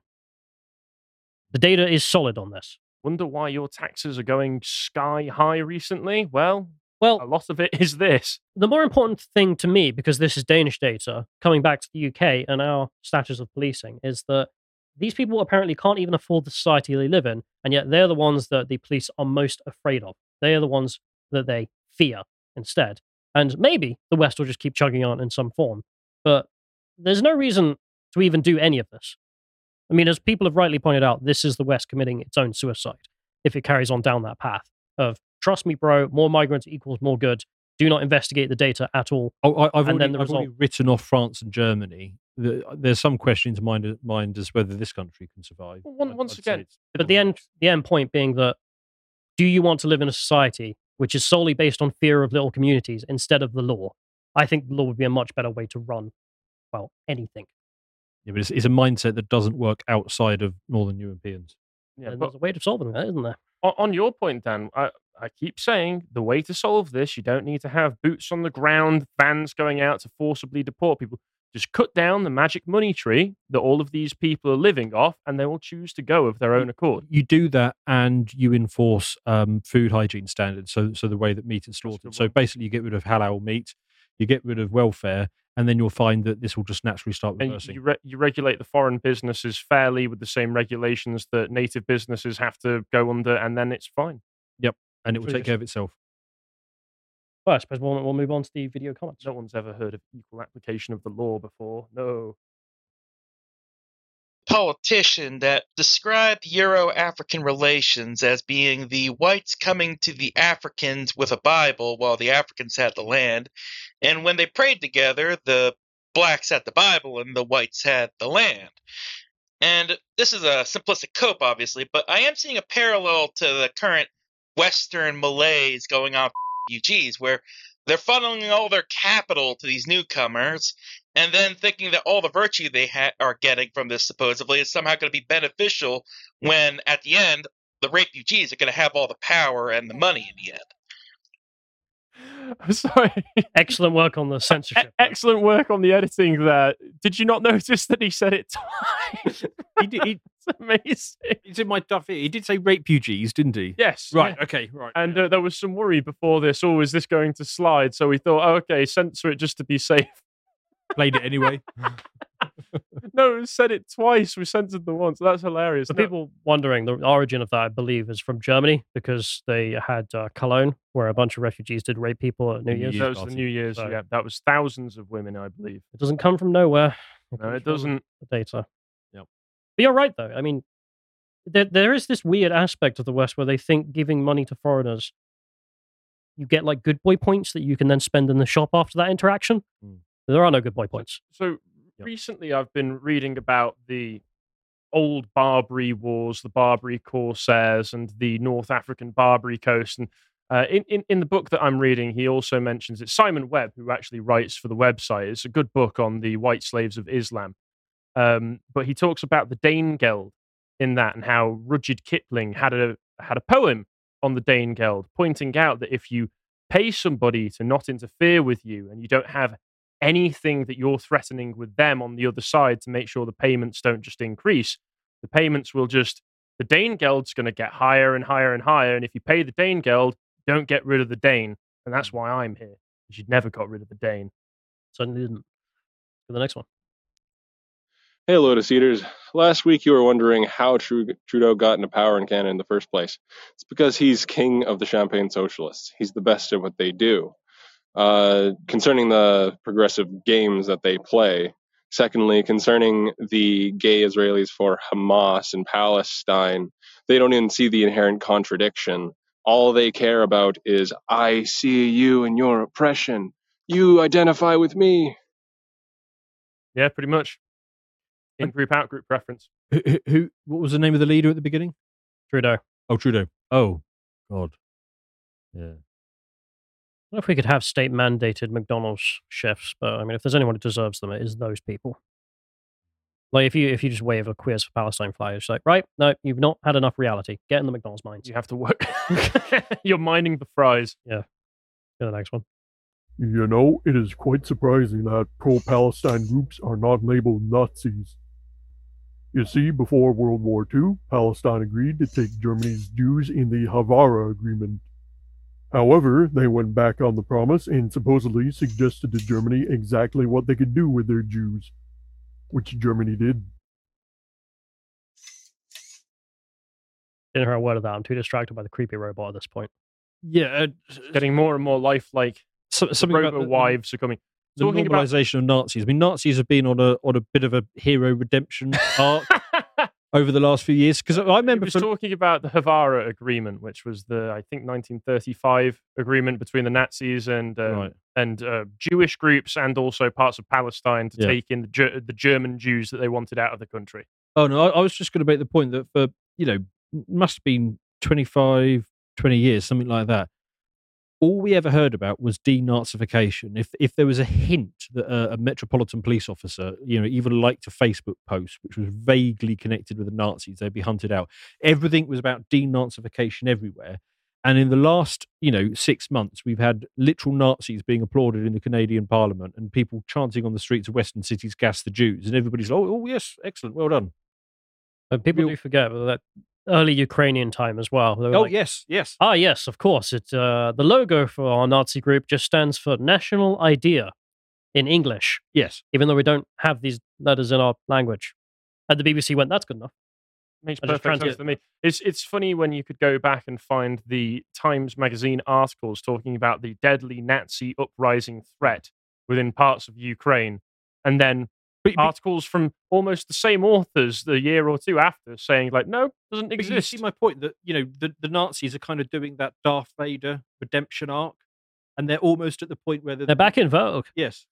The data is solid on this. Wonder why your taxes are going sky high recently? Well, Well, a lot of it is this. the more important thing to me, because this is Danish data, coming back to the U K and our status of policing, is that these people apparently can't even afford the society they live in, and yet they're the ones that the police are most afraid of. They are the ones that they fear instead. And maybe the West will just keep chugging on in some form. But there's no reason to even do any of this. I mean, as people have rightly pointed out, this is the West committing its own suicide if it carries on down that path of, trust me, bro, more migrants equals more good. Do not investigate the data at all. Oh, I, I've, And already, then the I've already result- written off France and Germany. The, there's some question to mind, mind as whether this country can survive. Well, one- I'd- once I'd say again, it's But the middle end, the end point being that, do you want to live in a society which is solely based on fear of little communities instead of the law? I think the law would be a much better way to run, well, anything. Yeah, but it's, it's a mindset that doesn't work outside of Northern Europeans. Yeah, And but there's a way of solving that, isn't there? on, on your point, Dan, I, I keep saying the way to solve this, you don't need to have boots on the ground, vans going out to forcibly deport people. Just cut down the magic money tree that all of these people are living off, and they will choose to go of their own accord. You do that, and you enforce um, food hygiene standards. So, so the way that meat is a good slaughtered. So one. basically, you get rid of halal meat, you get rid of welfare, and then you'll find that this will just naturally start And reversing. you, re- you regulate the foreign businesses fairly with the same regulations that native businesses have to go under, and then it's fine. and it will So take just- care of itself. Well, I suppose we'll, we'll move on to the video comments. No one's ever heard of equal application of the law before. No. Politician that described Euro-African relations as being the whites coming to the Africans with a Bible while the Africans had the land, and when they prayed together, the blacks had the Bible and the whites had the land. And this is a simplistic cope, obviously, but I am seeing a parallel to the current Western malaise going on with refugees, where they're funneling all their capital to these newcomers, and then thinking that all the virtue they ha- are getting from this supposedly is somehow going to be beneficial, when at the end, the refugees are going to have all the power and the money in the end. Sorry. Excellent work on the E- censorship. excellent work on the editing there. Did you not notice that he said it twice? He did, he, It's amazing. it's in my duff. He did say refugees, didn't he? Yes. Right. yeah. Okay. Right. And uh, there was some worry before this. Oh, is this going to slide? So we thought, oh, okay, censor it just to be safe. Played it anyway. No, we said it twice. We censored the once. That's hilarious. For No, people wondering, the origin of that, I believe, is from Germany because they had uh, Cologne, where a bunch of refugees did rape people at New New Year's. Year's that was the party. New Year's. So- Yeah, that was thousands of women, I believe. It doesn't come from nowhere. No, comes it from doesn't. The data. Yep. But you're right, though. I mean, there, there is this weird aspect of the West where they think giving money to foreigners, you get like good boy points that you can then spend in the shop after that interaction. Mm. There are no good boy points. So Yep. recently, I've been reading about the old Barbary Wars, the Barbary Corsairs, and the North African Barbary Coast. And uh, in, in in the book that I'm reading, he also mentions it's Simon Webb who actually writes for the website. It's a good book on the white slaves of Islam. Um, but he talks about the Danegeld in that and how Rudyard Kipling had a had a poem on the Danegeld, pointing out that if you pay somebody to not interfere with you and you don't have anything that you're threatening with them on the other side to make sure the payments don't just increase, the payments will just, the Danegeld's going to get higher and higher and higher. And if you pay the Danegeld, don't get rid of the Dane. And that's why I'm here, because you'd never got rid of the Dane. Certainly didn't. To the next one. Hey, Lotus Eaters. Last week you were wondering how Tru- Trudeau got into power in Canada in the first place. It's because he's king of the Champagne Socialists. He's the best at what they do. Uh, concerning the progressive games that they play. Secondly, concerning the gay Israelis for Hamas and Palestine, they don't even see the inherent contradiction. All they care about is, I see you and your oppression. You identify with me. Yeah, pretty much. In group, out group preference. Who, who, who? What was the name of the leader at the beginning? Trudeau. Oh, Trudeau. Oh, God. Yeah. I don't know if we could have state mandated McDonald's chefs, but I mean, if there's anyone who deserves them, it is those people. Like if you if you just wave a Queers for Palestine flag, it's like, right, no, you've not had enough reality. Get in the McDonald's minds. You have to work. You're mining the fries. Yeah. Go to the next one. You know, it is quite surprising that pro-Palestine groups are not labeled Nazis. You see, before World War Two, Palestine agreed to take Germany's Jews in the Havara Agreement. However, they went back on the promise and supposedly suggested to Germany exactly what they could do with their Jews, which Germany did. Didn't hear a word of that. I'm too distracted by the creepy robot at this point. Yeah. Uh, Getting more and more lifelike. so, something about Robo the- wives are coming. the Talking about- normalization of Nazis. I mean, Nazis have been on a on a bit of a hero redemption arc over the last few years. Because I He remember was for, talking about the Havara Agreement, which was the I think nineteen thirty-five agreement between the Nazis and um, Right. and uh, Jewish groups and also parts of Palestine to Yeah. take in the Ger- the German Jews that they wanted out of the country. oh no, I, I was just going to make the point that for you know must have been twenty-five, twenty years, something like that. All we ever heard about was denazification. If if there was a hint that a, a metropolitan police officer, you know, even liked a Facebook post which was vaguely connected with the Nazis, they'd be hunted out. Everything was about denazification everywhere. And in the last, you know, six months, we've had literal Nazis being applauded in the Canadian Parliament and people chanting on the streets of Western cities, "Gas the Jews," and everybody's like, "Oh, oh yes, excellent, well done." But people Real- do forget that early Ukrainian time as well. They were Oh like, yes, yes. Ah, yes, of course. It uh, the logo for our Nazi group just stands for National Idea in English, Yes. even though we don't have these letters in our language. And the B B C went, "That's good enough." Makes I just perfect trans- sense to me. It's it's funny when you could go back and find the Times Magazine articles talking about the deadly Nazi uprising threat within parts of Ukraine, and then But, but- articles from almost the same authors the year or two after saying like, no, doesn't but you exist. see my point that you know the, the Nazis are kind of doing that Darth Vader redemption arc, and they're almost at the point where they're, They're back in vogue. Yes.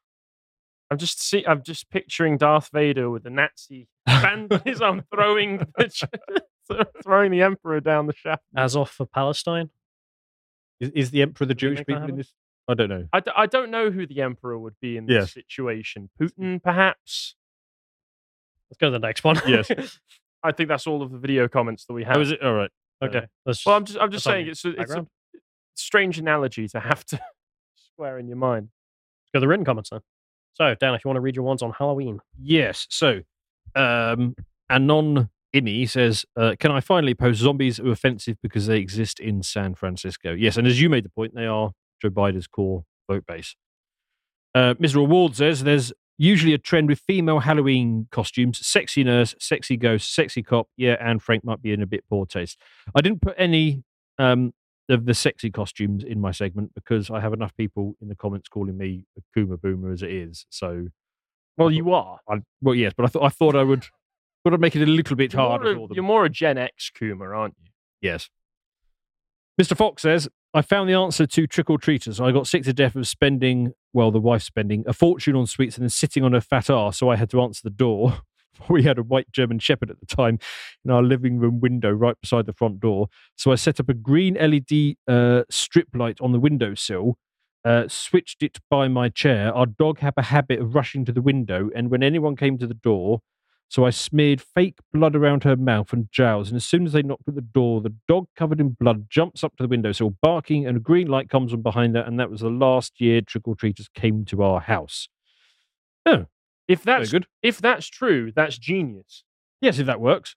I'm just see, I'm just picturing Darth Vader with the Nazi band on his arm, throwing the, throwing the Emperor down the shaft. Azov for Palestine. Is, is the Emperor the Do you Jewish think that people in happened? this? I don't know. I, d- I don't know who the Emperor would be in this Yes. situation. Putin, perhaps. Let's go to the next one. Yes. I think that's all of the video comments that we have. Oh, is it? All right. okay. Let's, Well, I'm just I'm just That's on saying your it's a, it's a background. strange analogy to have to square in your mind. let's go to the written comments then. So, Dan, if you want to read your ones on Halloween. Yes. So, um, Anon Imi says, uh, "Can I finally post zombies are offensive because they exist in San Francisco?" Yes, and as you made the point, they are Joe Biden's core vote base. Uh, Mister Award says, "There's usually a trend with female Halloween costumes: sexy nurse, sexy ghost, sexy cop. Yeah, Anne Frank might be in a bit poor taste." I didn't put any um, of the sexy costumes in my segment because I have enough people in the comments calling me a Kuma Boomer as it is. So, Well, you are. I, well, yes, but I thought I thought I would, would I make it a little bit You're more, harder a, for them. you're more a Gen X Kuma, aren't you? Yes. Mister Fox says, "I found the answer to trick or treaters. I got sick to death of spending, well, the wife spending a fortune on sweets and then sitting on her fat arse, so I had to answer the door." We had a white German Shepherd at the time in our living room window right beside the front door. So I set up a green L E D uh, strip light on the windowsill, uh, switched it by my chair. Our dog had a habit of rushing to the window, and when anyone came to the door, so I smeared fake blood around her mouth and jowls, and as soon as they knocked at the door, the dog covered in blood jumps up to the windowsill, barking, and a green light comes on behind her, and that was the last year trick-or-treaters came to our house. Oh, If very that's good. if that's true, that's genius. Yes, if that works.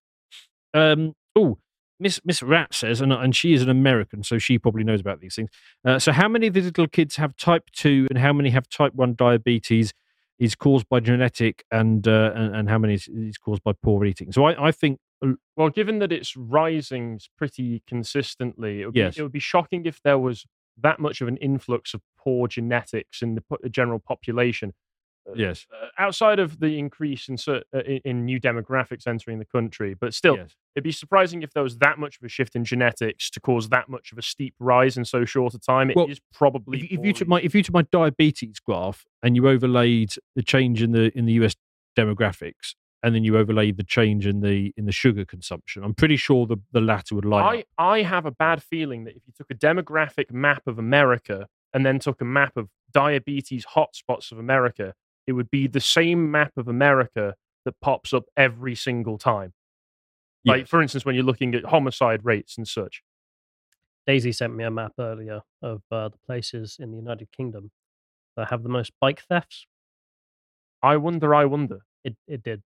Um, oh, Miss Miss Rat says, and, and she is an American, so she probably knows about these things. Uh, so how many of the little kids have type two and how many have type one diabetes is caused by genetic and, uh, and, and how many is, is caused by poor eating? So I, I think Well, given that it's rising pretty consistently, it would, Yes. be, it would be shocking if there was that much of an influx of poor genetics in the po- general population. yes, Uh, outside of the increase in, cer- uh, in in new demographics entering the country, but still, yes. it'd be surprising if there was that much of a shift in genetics to cause that much of a steep rise in so short a time. It is Well, probably If, if poor you took my eating. if you took my diabetes graph and you overlaid the change in the in the U S demographics and then you overlaid the change in the in the sugar consumption, I'm pretty sure the, the latter would line up. I, I have a bad feeling that if you took a demographic map of America and then took a map of diabetes hotspots of America, it would be the same map of America that pops up every single time. Like, Yes. for instance, when you're looking at homicide rates and such. Daisy sent me a map earlier of uh, the places in the United Kingdom that have the most bike thefts. I wonder, I wonder. It it did.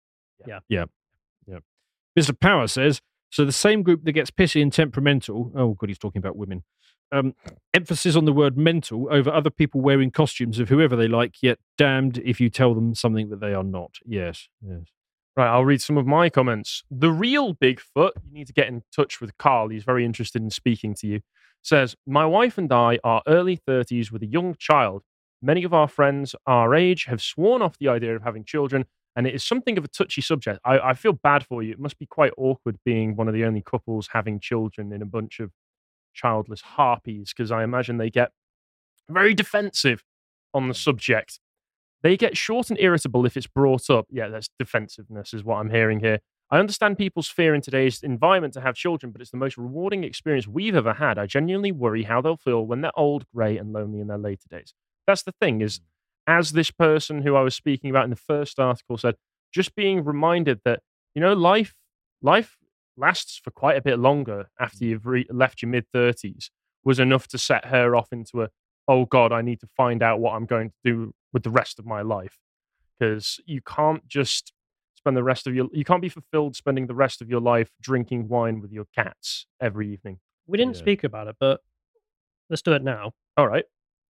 Mister Power says, so the same group that gets pissy and temperamental, oh god, he's talking about women, um, emphasis on the word mental over other people wearing costumes of whoever they like, yet damned if you tell them something that they are not. Yes, yes. Right, I'll read some of my comments. The real Bigfoot, you need to get in touch with Carl. He's very interested in speaking to you. Says, my wife and I are early thirties with a young child. Many of our friends our age have sworn off the idea of having children, and it is something of a touchy subject. I, I feel bad for you. It must be quite awkward being one of the only couples having children in a bunch of childless harpies, because I imagine they get very defensive on the subject. They get short and irritable if it's brought up. Yeah, that's defensiveness, is what I'm hearing here. I understand people's fear in today's environment to have children, but it's the most rewarding experience we've ever had. I genuinely worry how they'll feel when they're old, grey, and lonely in their later days. That's the thing, is as this person who I was speaking about in the first article said, just being reminded that, you know, life life lasts for quite a bit longer after you've re- left your mid-thirties was enough to set her off into a, oh God, I need to find out what I'm going to do with the rest of my life. Because you can't just spend the rest of your, you can't be fulfilled spending the rest of your life drinking wine with your cats every evening. We didn't Yeah. speak about it, but let's do it now. All right.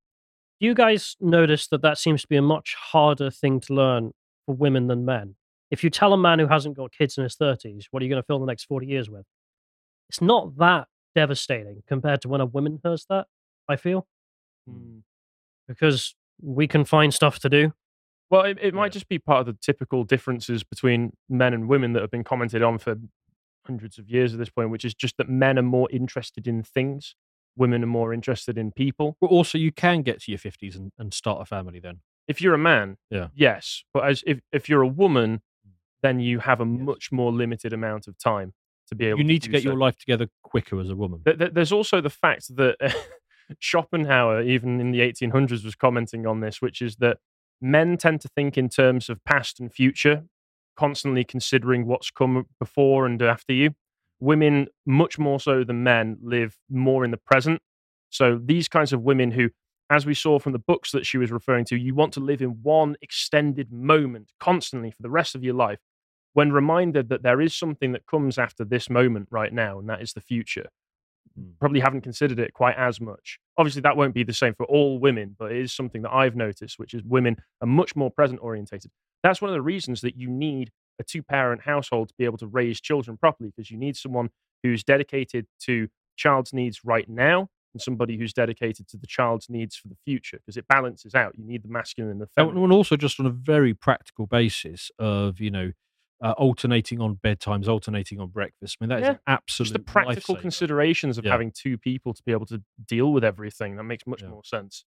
Do you guys notice that that seems to be a much harder thing to learn for women than men? If you tell a man who hasn't got kids in his thirties, what are you going to fill the next forty years with? It's not that devastating compared to when a woman hears that, I feel. Mm. Because we can find stuff to do. Well, it, it might Yeah. just be part of the typical differences between men and women that have been commented on for hundreds of years at this point, which is just that men are more interested in things, women are more interested in people. But also, you can get to your fifties and, and start a family then. If you're a man, Yeah. yes, but as if, if you're a woman, then you have a Yes. much more limited amount of time to be able You need to do get so. your life together quicker as a woman. Th- th- There's also the fact that Schopenhauer, even in the eighteen hundreds, was commenting on this, which is that men tend to think in terms of past and future, constantly considering what's come before and after you. Women, much more so than men, live more in the present. So these kinds of women who, as we saw from the books that she was referring to, you want to live in one extended moment constantly for the rest of your life, when reminded that there is something that comes after this moment right now, and that is the future. Mm. Probably haven't considered it quite as much. Obviously, that won't be the same for all women, but it is something that I've noticed, which is women are much more present orientated. That's one of the reasons that you need a two parent household to be able to raise children properly, because you need someone who's dedicated to child's needs right now and somebody who's dedicated to the child's needs for the future, because it balances out. You need the masculine and the And feminine. and also just on a very practical basis of, you know, uh, alternating on bedtimes, alternating on breakfast. I mean, that is Yeah. an absolute Just the practical lifesaver. considerations of Yeah. having two people to be able to deal with everything. That makes much Yeah. more sense.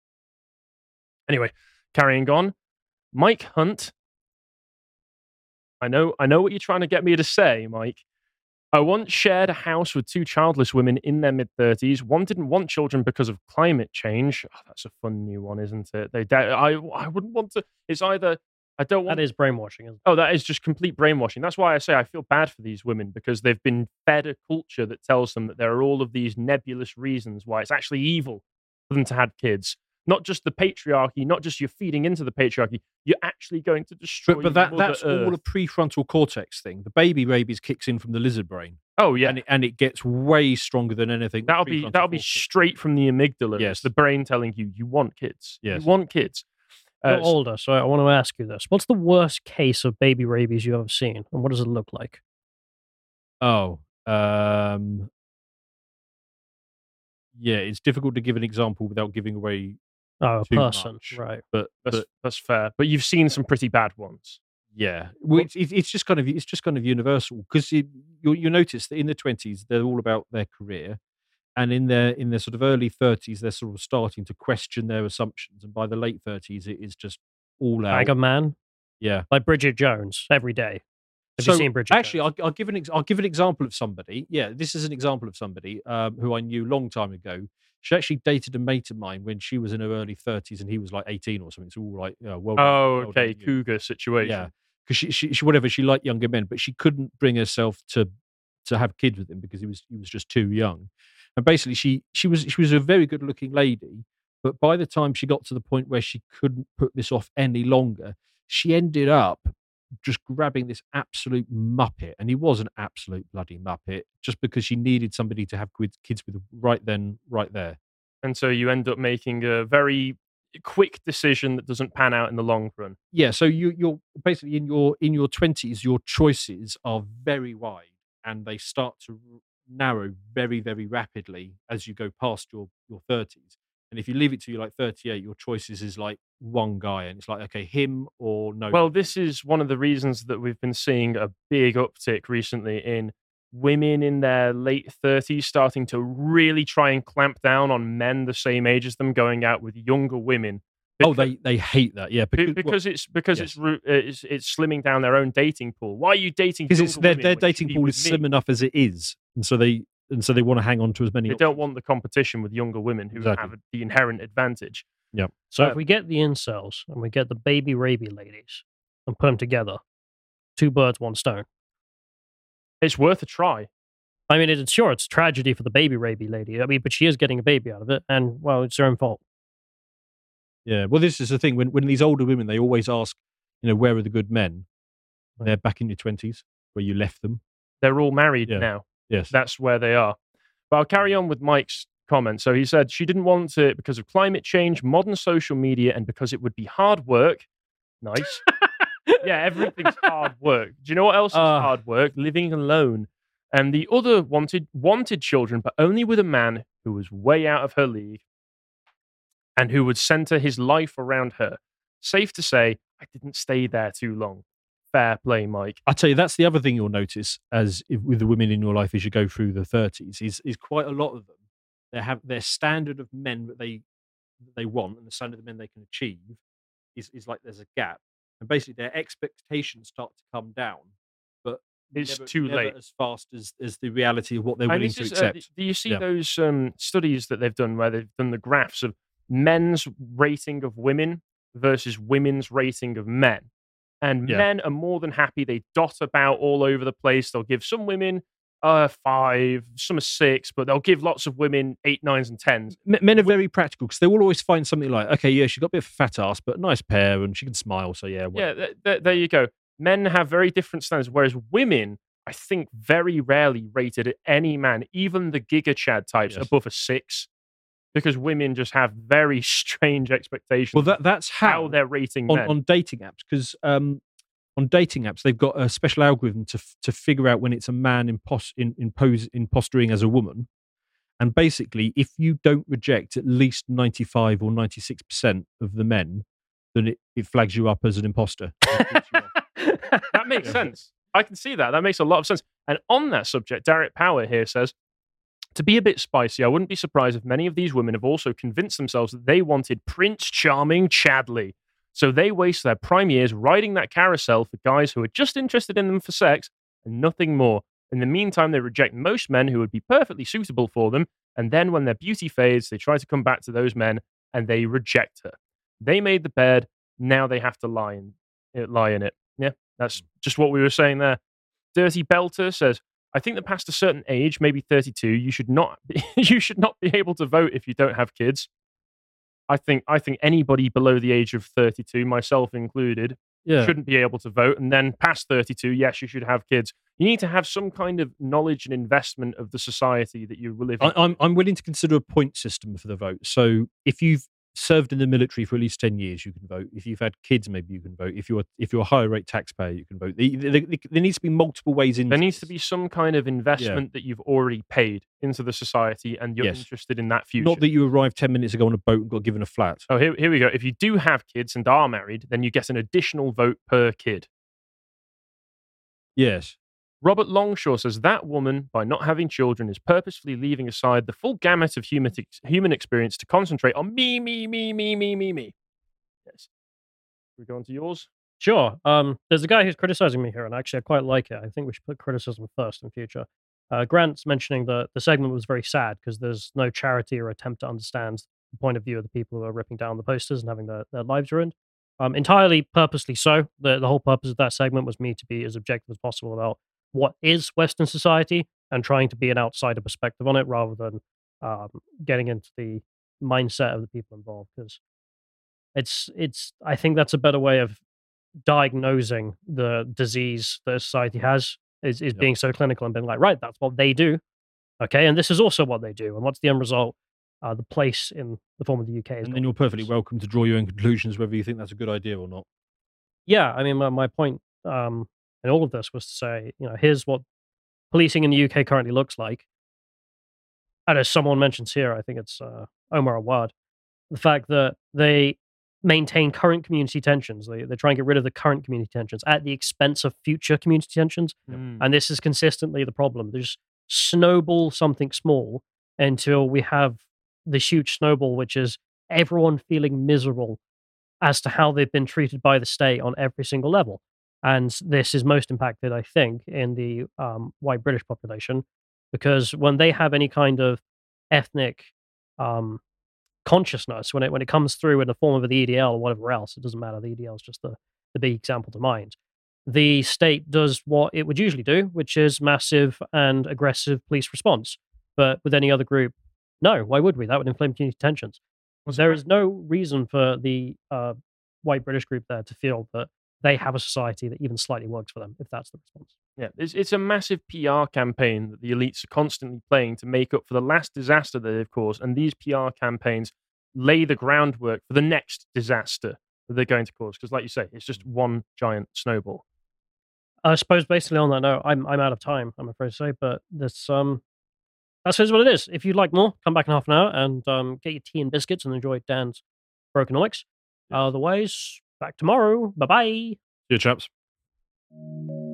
Anyway, carrying on. Mike Hunt. I know, I know what you're trying to get me to say, Mike. I once shared a house with two childless women in their mid thirties. One didn't want children because of climate change. Oh, that's a fun new one, isn't it? They, da- I, I wouldn't want to. It's either I don't want. That is brainwashing, isn't it? Oh, that is just complete brainwashing. That's why I say I feel bad for these women, because they've been fed a culture that tells them that there are all of these nebulous reasons why it's actually evil for them to have kids. Not just the patriarchy, not just you're feeding into the patriarchy, you're actually going to destroy But, but that, Mother that's all a Earth. prefrontal cortex thing. The baby rabies kicks in from the lizard brain. Oh yeah, And it, and it gets way stronger than anything. that'll be prefrontal that'll be cortex. straight from the amygdala. It's Yes. the brain telling you you want kids. Yes. You want kids. You're Uh, older, so I want to ask you this. What's the worst case of baby rabies you've ever seen? And what does it look like? Oh, um, yeah, it's difficult to give an example without giving away. Oh, a Too person. much. Right. But, that's but that's fair. But you've seen some pretty bad ones. yeah, well, it's, it's it's just kind of it's just kind of universal, because you you notice that in the twenties they're all about their career, and in their in their sort of early thirties they're sort of starting to question their assumptions, and by the late thirties it is just all out. Tiger Man, Yeah. like Bridget Jones, every day. Have So, you seen Bridget actually, Jones? I'll, I'll give an ex- I'll give an example of somebody. Yeah, this is an example of somebody um, who I knew a long time ago. She actually dated a mate of mine when she was in her early thirties and he was like eighteen or something. It's all like, yeah, well, done, Oh, well okay, done, you. cougar situation. Yeah, because she, she she whatever she liked younger men, but she couldn't bring herself to to have kids with him because he was he was just too young. And basically, she she was she was a very good looking lady, but by the time she got to the point where she couldn't put this off any longer, she ended up just grabbing this absolute muppet, and he was an absolute bloody muppet, just because she needed somebody to have quid- kids with right then, right there. And so you end up making a very quick decision that doesn't pan out in the long run. Yeah, so you you're basically in your in your twenties, your choices are very wide, and they start to r- narrow very very rapidly as you go past your your thirties. And if you leave it to you like thirty-eight, your choices is like one guy, and it's like, okay, him or no. Well, this is one of the reasons that we've been seeing a big uptick recently in women in their late thirties starting to really try and clamp down on men the same age as them going out with younger women. Oh, they they hate that, yeah, Be- because, because it's because yes. it's, ru- uh, it's it's slimming down their own dating pool. Why are you dating? because it's younger their women their when you dating should be pool with is me? slim enough as it is, and so they and so they want to hang on to as many. They options. don't want the competition with younger women who Exactly. have the inherent advantage. So Uh, if we get the incels and we get the baby raby ladies and put them together, two birds, one stone. It's worth a try. I mean, it's sure it's tragedy for the baby raby lady. I mean, but she is getting a baby out of it, and well, it's her own fault. Yeah, well, this is the thing. When when these older women, they always ask, you know, where are the good men? They're back in your twenties, where you left them. They're all married Yeah. now. Yes. That's where they are. But I'll carry on with Mike's comment. So he said she didn't want it because of climate change, modern social media, and because it would be hard work. Nice. Yeah, everything's hard work. Do you know what else is Uh. hard work? Living alone. And the other wanted wanted children, but only with a man who was way out of her league and who would center his life around her. Safe to say, I didn't stay there too long. Fair play, Mike. I tell you, that's the other thing you'll notice as if, with the women in your life as you go through the thirties is is quite a lot of them. They have their standard of men that they that they want and the standard of men they can achieve is is like there's a gap, and basically their expectations start to come down, but It's never, too never late. as fast as as the reality of what they're And willing this to is, uh, accept. do you see Yeah. those um, studies that they've done where they've done the graphs of men's rating of women versus women's rating of men? And Yeah. men are more than happy. They dot about all over the place. They'll give some women uh, five, some a six, but they'll give lots of women eight, nines, and tens. M- Men are very practical because they will always find something like, okay, yeah, she got a bit of a fat ass, but nice pair, and she can smile. So yeah, Yeah, well, th- th- there you go. Men have very different standards, whereas women, I think, very rarely rated any man, even the Giga Chad types, Yes. above a six, because women just have very strange expectations. well, that that's how how they're rating on, men. on dating apps because um, on dating apps they've got a special algorithm to f- to figure out when it's a man impos- in, impose impostering as a woman, and basically if you don't reject at least ninety-five or ninety-six percent of the men, then it, it flags you up as an imposter. It keeps you off. That makes Yeah. sense. I can see that. That makes a lot of sense. And on that subject, Derek Power here says, to be a bit spicy, I wouldn't be surprised if many of these women have also convinced themselves that they wanted Prince Charming Chadley. So they waste their prime years riding that carousel for guys who are just interested in them for sex and nothing more. In the meantime, they reject most men who would be perfectly suitable for them. And then when their beauty fades, they try to come back to those men and they reject her. They made the bed. Now they have to lie in it. Lie in it. Yeah, that's just what we were saying there. Dirty Belter says, I think that past a certain age, maybe thirty-two, you should not be, you should not be able to vote if you don't have kids. I think I think anybody below the age of thirty-two, myself included, Yeah, shouldn't be able to vote. And then past thirty-two, yes, you should have kids. You need to have some kind of knowledge and investment of the society that you live in. I, I'm I'm willing to consider a point system for the vote. So if you've served in the military for at least ten years, you can vote. If you've had kids, maybe you can vote. If you're if you're a higher rate taxpayer, you can vote. The- the- the- There needs to be multiple ways in. There needs to be some kind of investment that you've already paid into the society and you're Yes. interested in that future. Not that you arrived ten minutes ago on a boat and got given a flat. Oh, here, here we go. If you do have kids and are married, then you get an additional vote per kid. Yes. Robert Longshaw says that woman, by not having children, is purposefully leaving aside the full gamut of human, ex- human experience to concentrate on me, me, me, me, me, me, me. Yes. We go on to yours? Sure. Um, there's a guy who's criticizing me here, and actually, I quite like it. I think we should put criticism first in future. Uh, Grant's mentioning that the segment was very sad because there's no charity or attempt to understand the point of view of the people who are ripping down the posters and having their, their lives ruined. Um, entirely purposely so. The, the whole purpose of that segment was me to be as objective as possible about what is Western society and trying to be an outsider perspective on it rather than um, getting into the mindset of the people involved. Because it's, it's, I think that's a better way of diagnosing the disease that society has is, is Yep. being so clinical and being like, right, that's what they do. Okay. And this is also what they do. And what's the end result? Uh, the place in the form of the U K is. And then you're perfectly welcome to draw your own conclusions whether you think that's a good idea or not. Yeah. I mean, my, my point um, in all of this was to say, you know, here's what policing in the U K currently looks like. And as someone mentions here, I think it's uh, Omar Awad. the fact that they maintain current community tensions. They, they try and get rid of the current community tensions at the expense of future community tensions. Mm. And this is consistently the problem. There's snowball something small until we have this huge snowball, which is everyone feeling miserable as to how they've been treated by the state on every single level. And this is most impacted, I think, in the um, white British population, because when they have any kind of ethnic um, consciousness, when it when it comes through in the form of the E D L or whatever else, it doesn't matter. The E D L is just the, the big example to mind. The state does what it would usually do, which is massive and aggressive police response. But with any other group, no, why would we? That would inflame community tensions. There is no reason for the uh, white British group there to feel that they have a society that even slightly works for them, if that's the response. Yeah, it's, it's a massive P R campaign that the elites are constantly playing to make up for the last disaster that they've caused, and these P R campaigns lay the groundwork for the next disaster that they're going to cause. Because, like you say, it's just one giant snowball. I suppose, basically, on that note, I'm I'm out of time, I'm afraid to say, but this um, that's what it is. If you'd like more, come back in half an hour and um, get your tea and biscuits and enjoy Dan's Brokenomics. Otherwise, back tomorrow. Bye bye. See you, chaps.